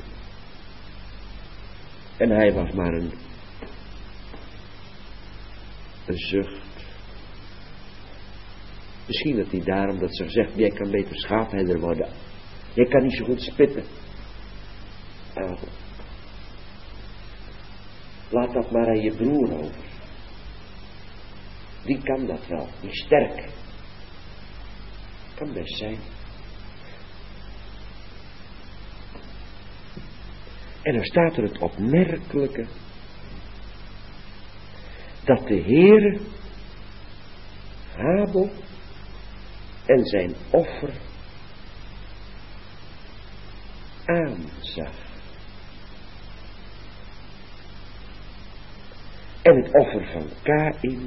En hij was maar een zucht. Misschien dat hij daarom dat ze zegt, jij kan beter schaapherder worden. Jij kan niet zo goed spitten. Abel. Laat dat maar aan je broer over. Die kan dat wel, die is sterk. Kan best zijn. En dan staat er het opmerkelijke dat de Heere Abel en zijn offer aanzag. En het offer van Kaïn.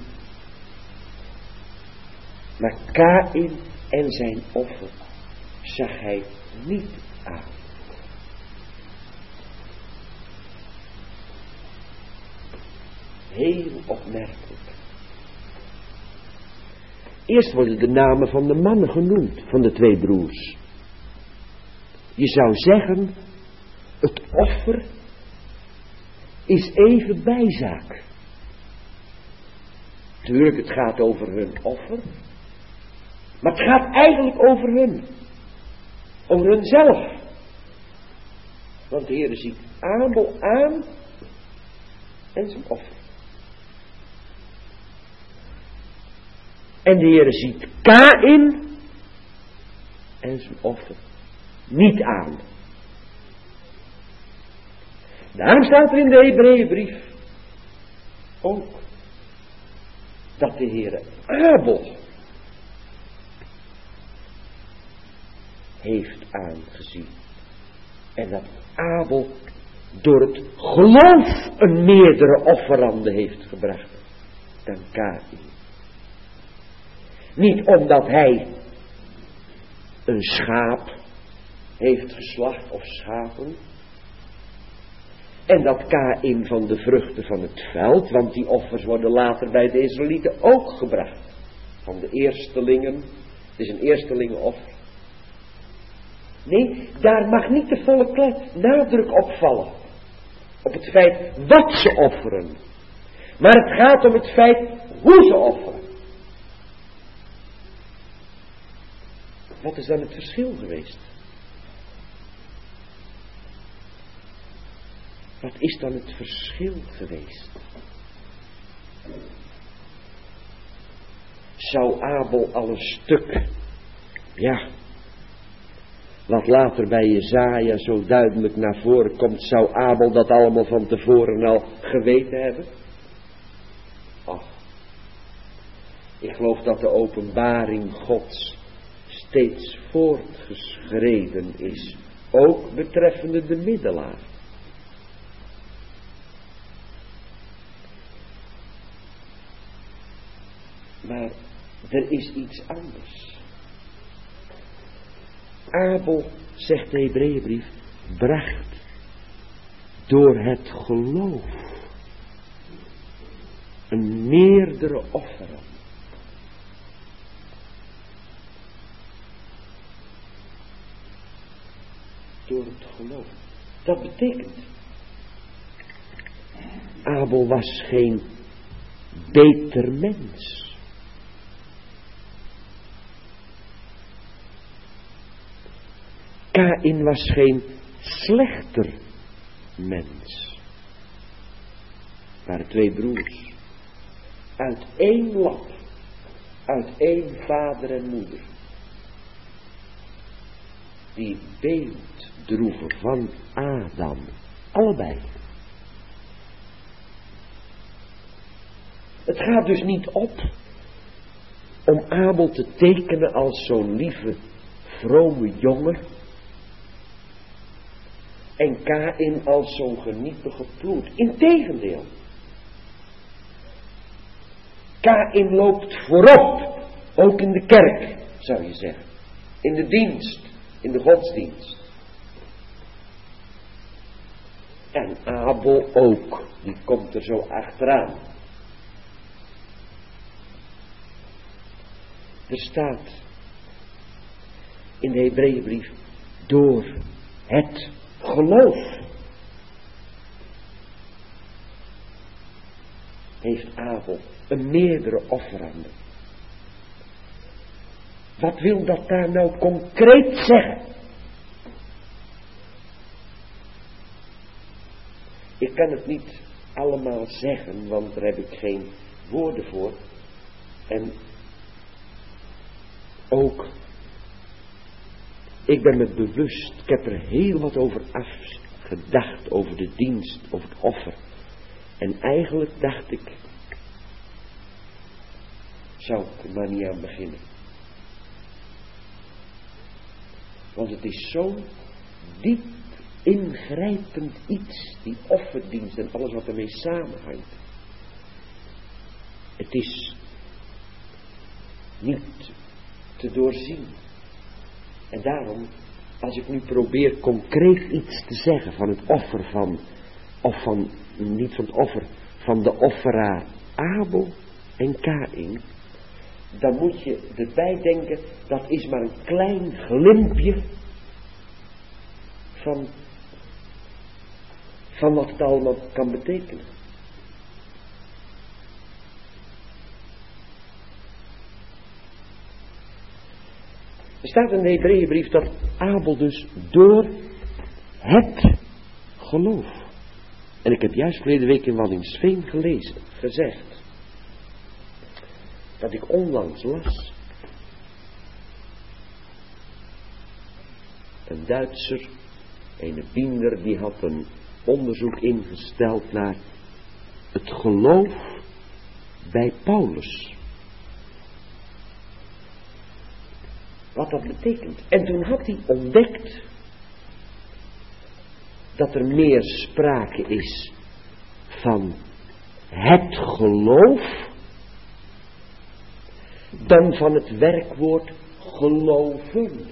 Maar Kaïn en zijn offer zag hij niet aan. Heel opmerkelijk. Eerst worden de namen van de mannen genoemd, van de twee broers. Je zou zeggen, het offer is even bijzaak. Tuurlijk, het gaat over hun offer. Maar het gaat eigenlijk over hun. Over hunzelf. Want de Heer ziet Abel aan en zijn offer. En de Heer ziet Kaïn en zijn offer niet aan. Daarom staat er in de Hebreeënbrief ook dat de Heer Abel heeft aangezien. En dat Abel door het geloof een meerdere offerande heeft gebracht dan Kaïn. Niet omdat hij een schaap heeft geslacht of schapen. En dat Kaïn van de vruchten van het veld, want die offers worden later bij de Israëlieten ook gebracht. Van de eerstelingen, het is een eerstelingenoffer. Nee, daar mag niet de volle nadruk op vallen. Op het feit wat ze offeren. Maar het gaat om het feit hoe ze offeren. Wat is dan het verschil geweest? Wat is dan het verschil geweest? Zou Abel al een stuk, ja, wat later bij Jesaja zo duidelijk naar voren komt, zou Abel dat allemaal van tevoren al geweten hebben? Ach, ik geloof dat de openbaring Gods steeds voortgeschreden is, ook betreffende de middelaar. Maar er is iets anders. Abel, zegt de Hebreeënbrief, bracht door het geloof een meerdere offeren. door het geloof. Dat betekent, Abel was geen beter mens. Kaïn was geen slechter mens. Het waren twee broers. Uit één land. Uit één vader en moeder. Die het beeld droegen van Adam. Allebei. Het gaat dus niet op om Abel te tekenen als zo'n lieve, vrome jongen. En Kaïn als zo'n geniepige ploert. Integendeel. Kaïn loopt voorop. Ook in de kerk, zou je zeggen. In de dienst. In de godsdienst. En Abel ook. Die komt er zo achteraan. Er staat in de Hebreeënbrief, door het geloof heeft Abel een meerdere offerande. Wat wil dat daar nou concreet zeggen? Ik kan het niet allemaal zeggen, want daar heb ik geen woorden voor. En ook, ik ben me bewust, ik heb er heel wat over afgedacht, over de dienst, over het offer. En eigenlijk dacht ik, zou ik er maar niet aan beginnen. Want het is zo'n diep ingrijpend iets, die offerdienst en alles wat ermee samenhangt. Het is niet te doorzien. En daarom, als ik nu probeer concreet iets te zeggen van het offer van, of van, niet van het offer, van de offeraar Abel en Kaïn, dan moet je erbij denken, dat is maar een klein glimpje van wat het allemaal kan betekenen. Er staat in de Hebreeënbrief dat Abel dus door het geloof. En ik heb juist verleden week in Waddinxveen gezegd. Dat ik onlangs las. Een Duitser, een Binder, die had een onderzoek ingesteld naar het geloof bij Paulus. Wat dat betekent. En toen had hij ontdekt dat er meer sprake is van het geloof dan van het werkwoord geloven.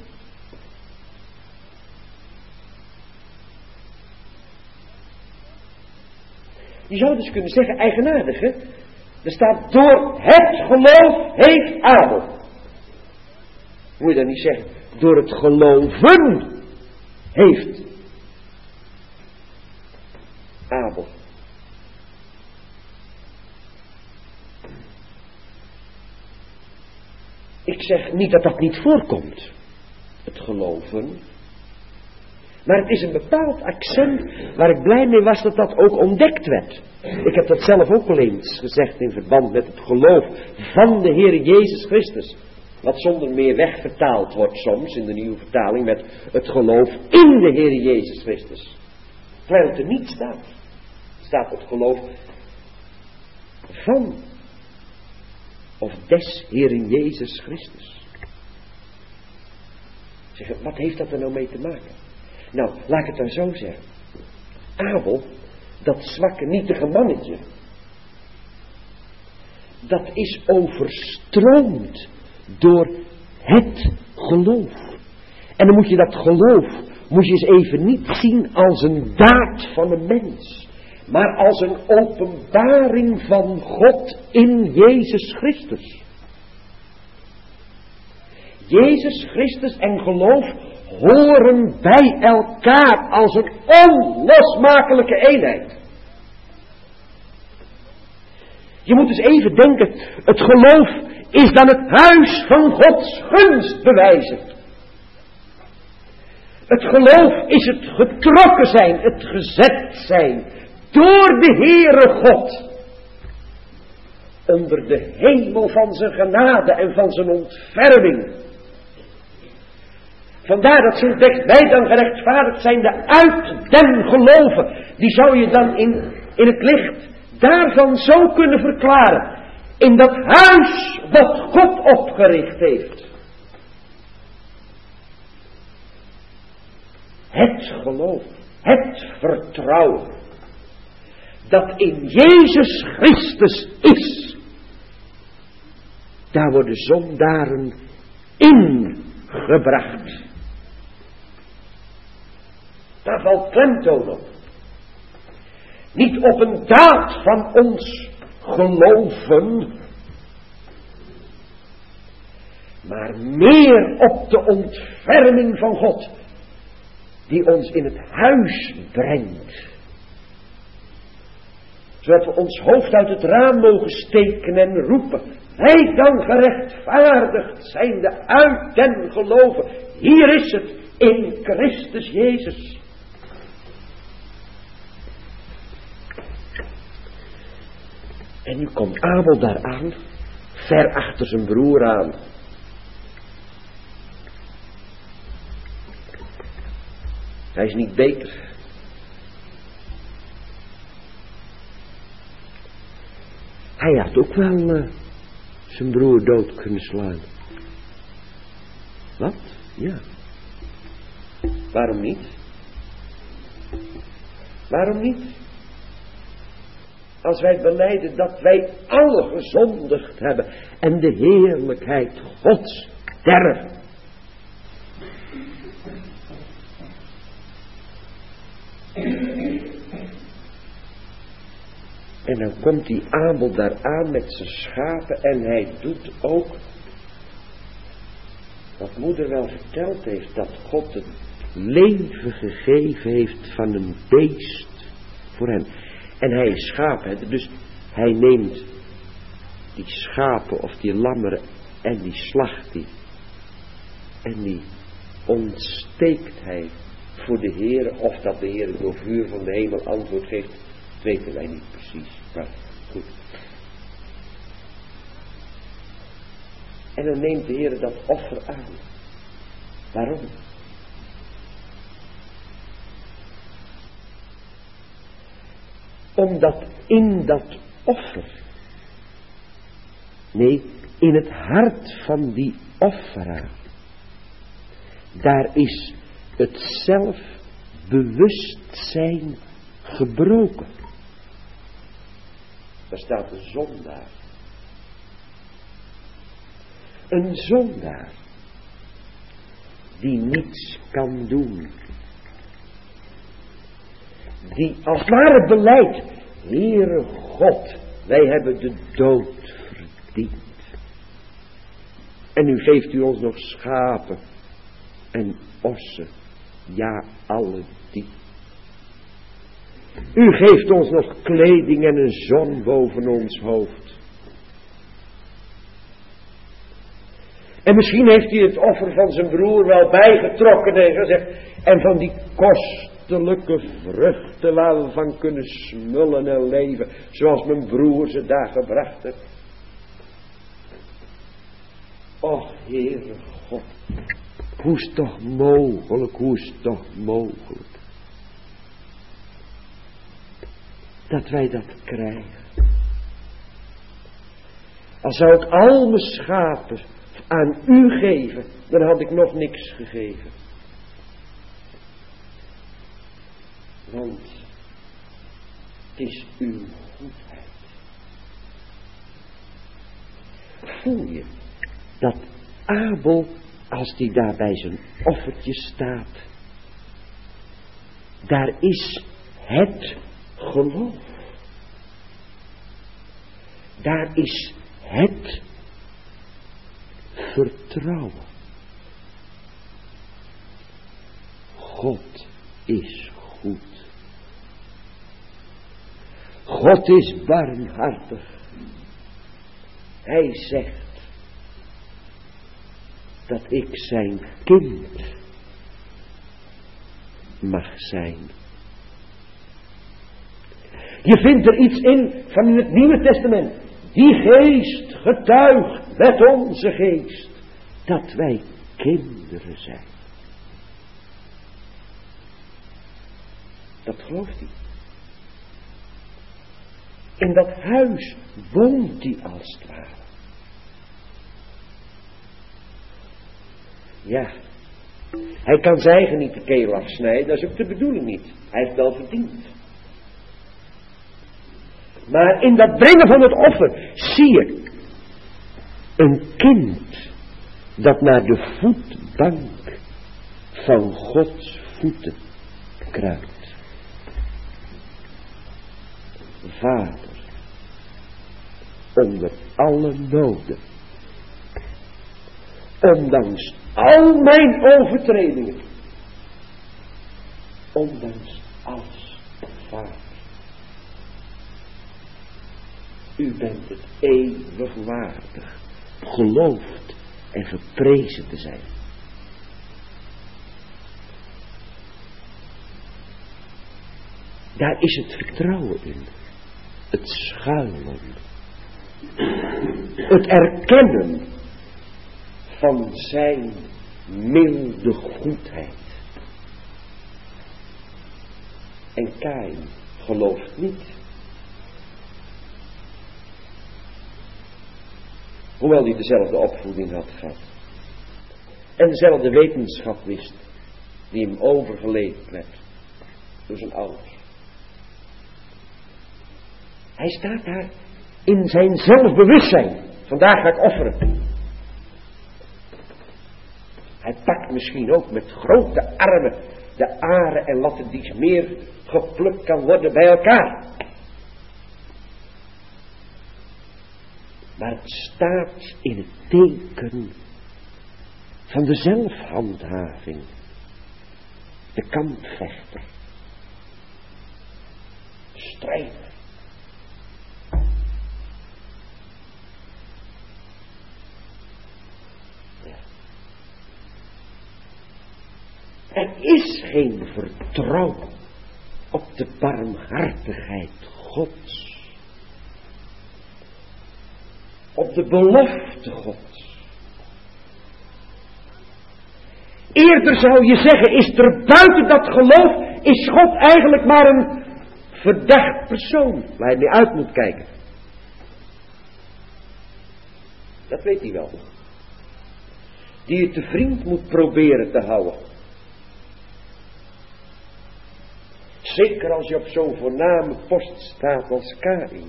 Je zou dus kunnen zeggen, eigenaardig hè. Er staat door het geloof heeft Abel. Moet je dan niet zeggen, door het geloven heeft Abel. Ik zeg niet dat dat niet voorkomt, het geloven. Maar het is een bepaald accent waar ik blij mee was dat dat ook ontdekt werd. Ik heb dat zelf ook al eens gezegd in verband met het geloof van de Heer Jezus Christus. Wat zonder meer wegvertaald wordt soms in de nieuwe vertaling met het geloof in de Heer Jezus Christus. Terwijl het er niet staat. Staat het geloof van of des Heeren Jezus Christus. Zeg, wat heeft dat er nou mee te maken? Nou, laat ik het dan zo zeggen. Abel, dat zwakke nietige mannetje, dat is overstroomd door het geloof. En dan moet je dat geloof, moet je eens even niet zien als een daad van een mens, maar als een openbaring van God in Jezus Christus. Jezus Christus en geloof horen bij elkaar als een onlosmakelijke eenheid. Je moet eens even denken, het geloof is dan het huis van Gods gunstbewijzen. Het geloof is het getrokken zijn, het gezet zijn door de Heere God. Onder de hemel van zijn genade en van zijn ontferming. Vandaar dat zo'n tekst, wij dan gerechtvaardigd zijn de uit den geloven. Die zou je dan in het licht daarvan zo kunnen verklaren. In dat huis wat God opgericht heeft. Het geloof, het vertrouwen. Dat in Jezus Christus is. Daar worden zondaren ingebracht. Daar valt klemtoon op. Niet op een daad van ons geloven. Maar meer op de ontferming van God. Die ons in het huis brengt. Zodat we ons hoofd uit het raam mogen steken en roepen. Wij dan gerechtvaardigd zijnde uit den geloven. Hier is het in Christus Jezus. En nu komt Abel daar aan. Ver achter zijn broer aan. Hij is niet beter. Hij had ook wel zijn broer dood kunnen slaan. Wat? Ja. Waarom niet? Waarom niet? Als wij belijden dat wij alle gezondigd hebben en de heerlijkheid Gods derven. En dan komt die Abel daar aan met zijn schapen en hij doet ook wat moeder wel verteld heeft, dat God het leven gegeven heeft van een beest voor hem. En hij is schapen, dus hij neemt die schapen of die lammeren en die slacht die. En die ontsteekt hij voor de Heer, of dat de Heer door vuur van de hemel antwoord geeft, weten wij niet precies, maar goed. En dan neemt de Heer dat offer aan. Waarom? Omdat in dat offer, nee, in het hart van die offeraar, daar is het zelfbewustzijn gebroken. Daar staat een zondaar. Een zondaar die niets kan doen. Die als het ware belijdt, Heere God, wij hebben de dood verdiend. En nu geeft u ons nog schapen en ossen, ja alle die. U geeft ons nog kleding en een zon boven ons hoofd. En misschien heeft hij het offer van zijn broer wel bijgetrokken en gezegd, en van die kostelijke vruchten waar we van kunnen smullen en leven, zoals mijn broer ze daar gebracht heeft. Och, Heere God, hoe is het toch mogelijk, hoe is het toch mogelijk, dat wij dat krijgen. Als zou ik al mijn schapen aan u geven, dan had ik nog niks gegeven. Want het is uw goedheid. Voel je dat Abel, als die daar bij zijn offertje staat, daar is het geloof. Daar is het vertrouwen. God is goed. God is barmhartig. Hij zegt dat ik zijn kind mag zijn. Je vindt er iets in van in het Nieuwe Testament. Die geest getuigt met onze geest dat wij kinderen zijn. Dat gelooft hij. In dat huis woont hij als het ware. Ja, hij kan zijn eigen niet de keel afsnijden, dat is ook de bedoeling niet. Hij heeft wel verdiend. Maar in dat brengen van het offer zie je een kind dat naar de voetbank van Gods voeten kruipt. Vader, onder alle noden, ondanks al mijn overtredingen, ondanks alles, Vader, u bent het eeuwig waardig, geloofd en geprezen te zijn. Daar is het vertrouwen in. Het schuilen. Het erkennen van zijn milde goedheid. En Kaïn gelooft niet. Hoewel hij dezelfde opvoeding had gehad. En dezelfde wetenschap wist. Die hem overgeleverd werd. Door zijn ouders. Hij staat daar in zijn zelfbewustzijn. Vandaag ga ik offeren. Hij pakt misschien ook met grote armen de aren en wat er iets meer geplukt kan worden bij elkaar. Maar het staat in het teken van de zelfhandhaving. De kampvechter. Strijder. Er is geen vertrouwen op de barmhartigheid Gods. Op de belofte Gods. Eerder zou je zeggen, is er buiten dat geloof, is God eigenlijk maar een verdacht persoon waar je mee uit moet kijken. Dat weet hij wel. Die je te vriend moet proberen te houden. Zeker als je op zo'n voorname post staat als Kaïn.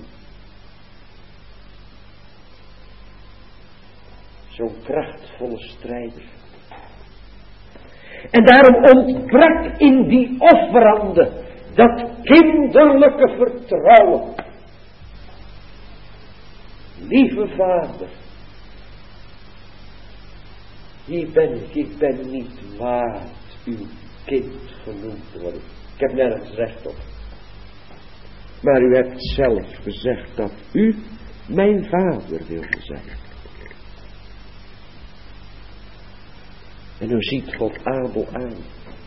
Zo'n krachtvolle strijder. En daarom ontbrak in die offeranden dat kinderlijke vertrouwen. Lieve Vader, hier ben ik ben niet waard uw kind genoemd te worden. Ik heb nergens recht op. Maar u hebt zelf gezegd dat u mijn vader wilde zijn. En nu ziet God Abel aan.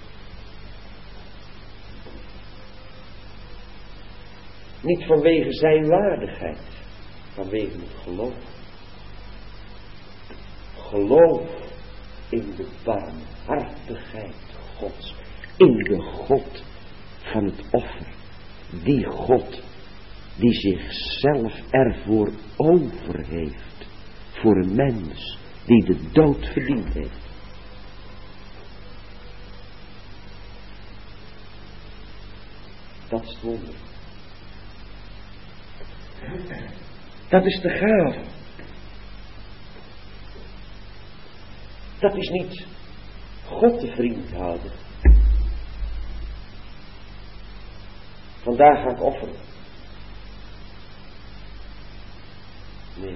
Niet vanwege zijn waardigheid, vanwege het geloof. Geloof in de barmhartigheid Gods. In de God van het offer. Die God die zichzelf ervoor over heeft. Voor een mens die de dood verdiend heeft. Dat is het wonder. Dat is de gave. Dat is niet God te vriend houden. Vandaag ga ik offeren. Nee.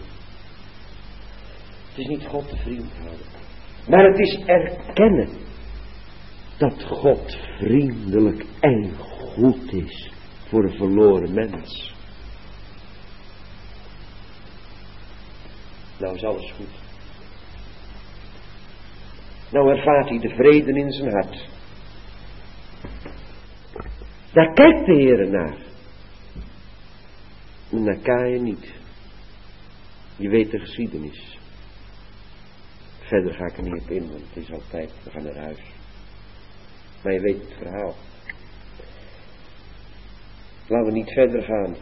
Het is niet God te vriend houden. Maar het is erkennen dat God vriendelijk en goed is voor een verloren mens. Nou is alles goed. Nou ervaart hij de vrede in zijn hart. Daar kijkt de Heere naar. Maar naar Kaïn niet. Je weet de geschiedenis. Verder ga ik er niet op in, want het is al tijd. We gaan naar huis. Maar je weet het verhaal. Laten we niet verder gaan.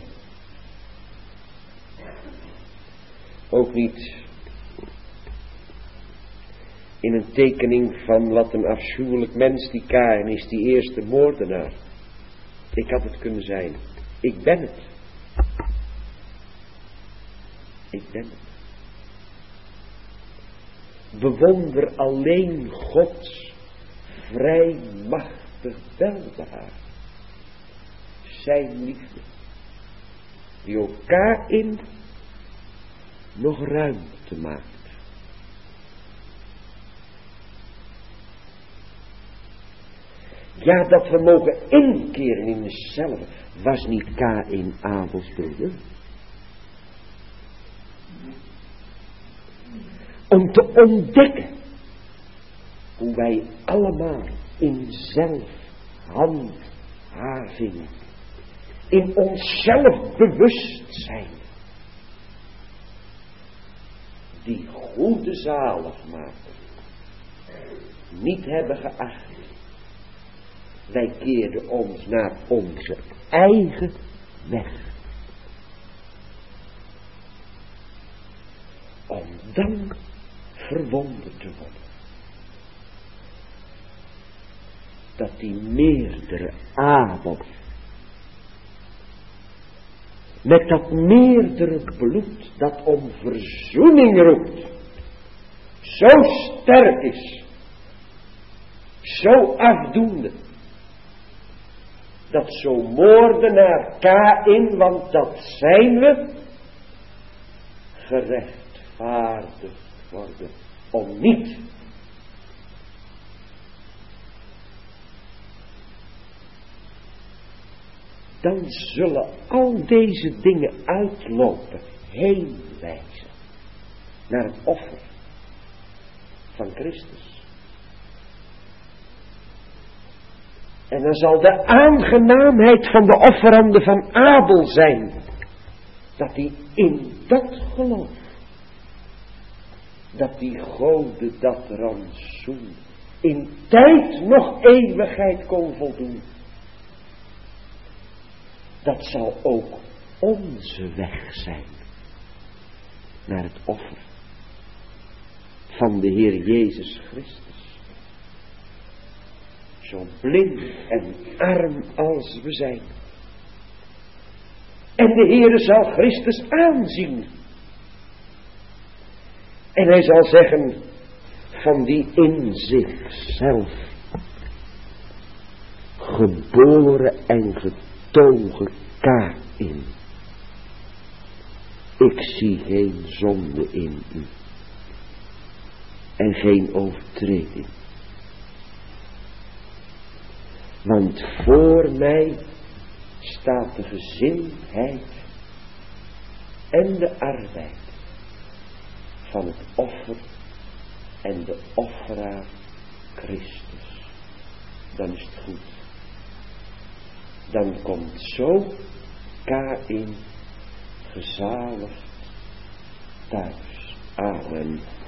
Ook niet in een tekening van wat een afschuwelijk mens die Kaïn is, die eerste moordenaar. Ik had het kunnen zijn. Ik ben het. Ik ben het. Bewonder alleen Gods vrijmachtig welbehaar. Zijn liefde. Die ook Kaïn nog ruimte maakt. Ja, dat we mogen inkeren in onszelf. Was niet Kaïn Abels broeder? Om te ontdekken hoe wij allemaal in zelfhandhaving, in onszelf bewustzijn, die goede zaligmaker niet hebben geacht. Wij keerden ons naar onze eigen weg. Om dan verwonderd te worden. Dat die meerdere Abel, met dat meerdere bloed dat om verzoening roept, zo sterk is, zo afdoende, dat zo moordenaar Kaïn, want dat zijn we, gerechtvaardigd worden om niet dan zullen al deze dingen uitlopen, heen wijzen naar het offer van Christus. En dan zal de aangenaamheid van de offerande van Abel zijn, dat hij in dat geloof, dat die Gode dat rantsoen in tijd nog eeuwigheid kon voldoen. Dat zal ook onze weg zijn naar het offer van de Heer Jezus Christus. Zo blind en arm als we zijn. En de Heere zal Christus aanzien. En hij zal zeggen van die in zichzelf geboren en getogen Kaïn. Ik zie geen zonde in u. En geen overtreding. Want voor mij staat de gezindheid en de arbeid van het offer en de offeraar Christus. Dan is het goed. Dan komt zo Kaïn gezaligd thuis. Amen.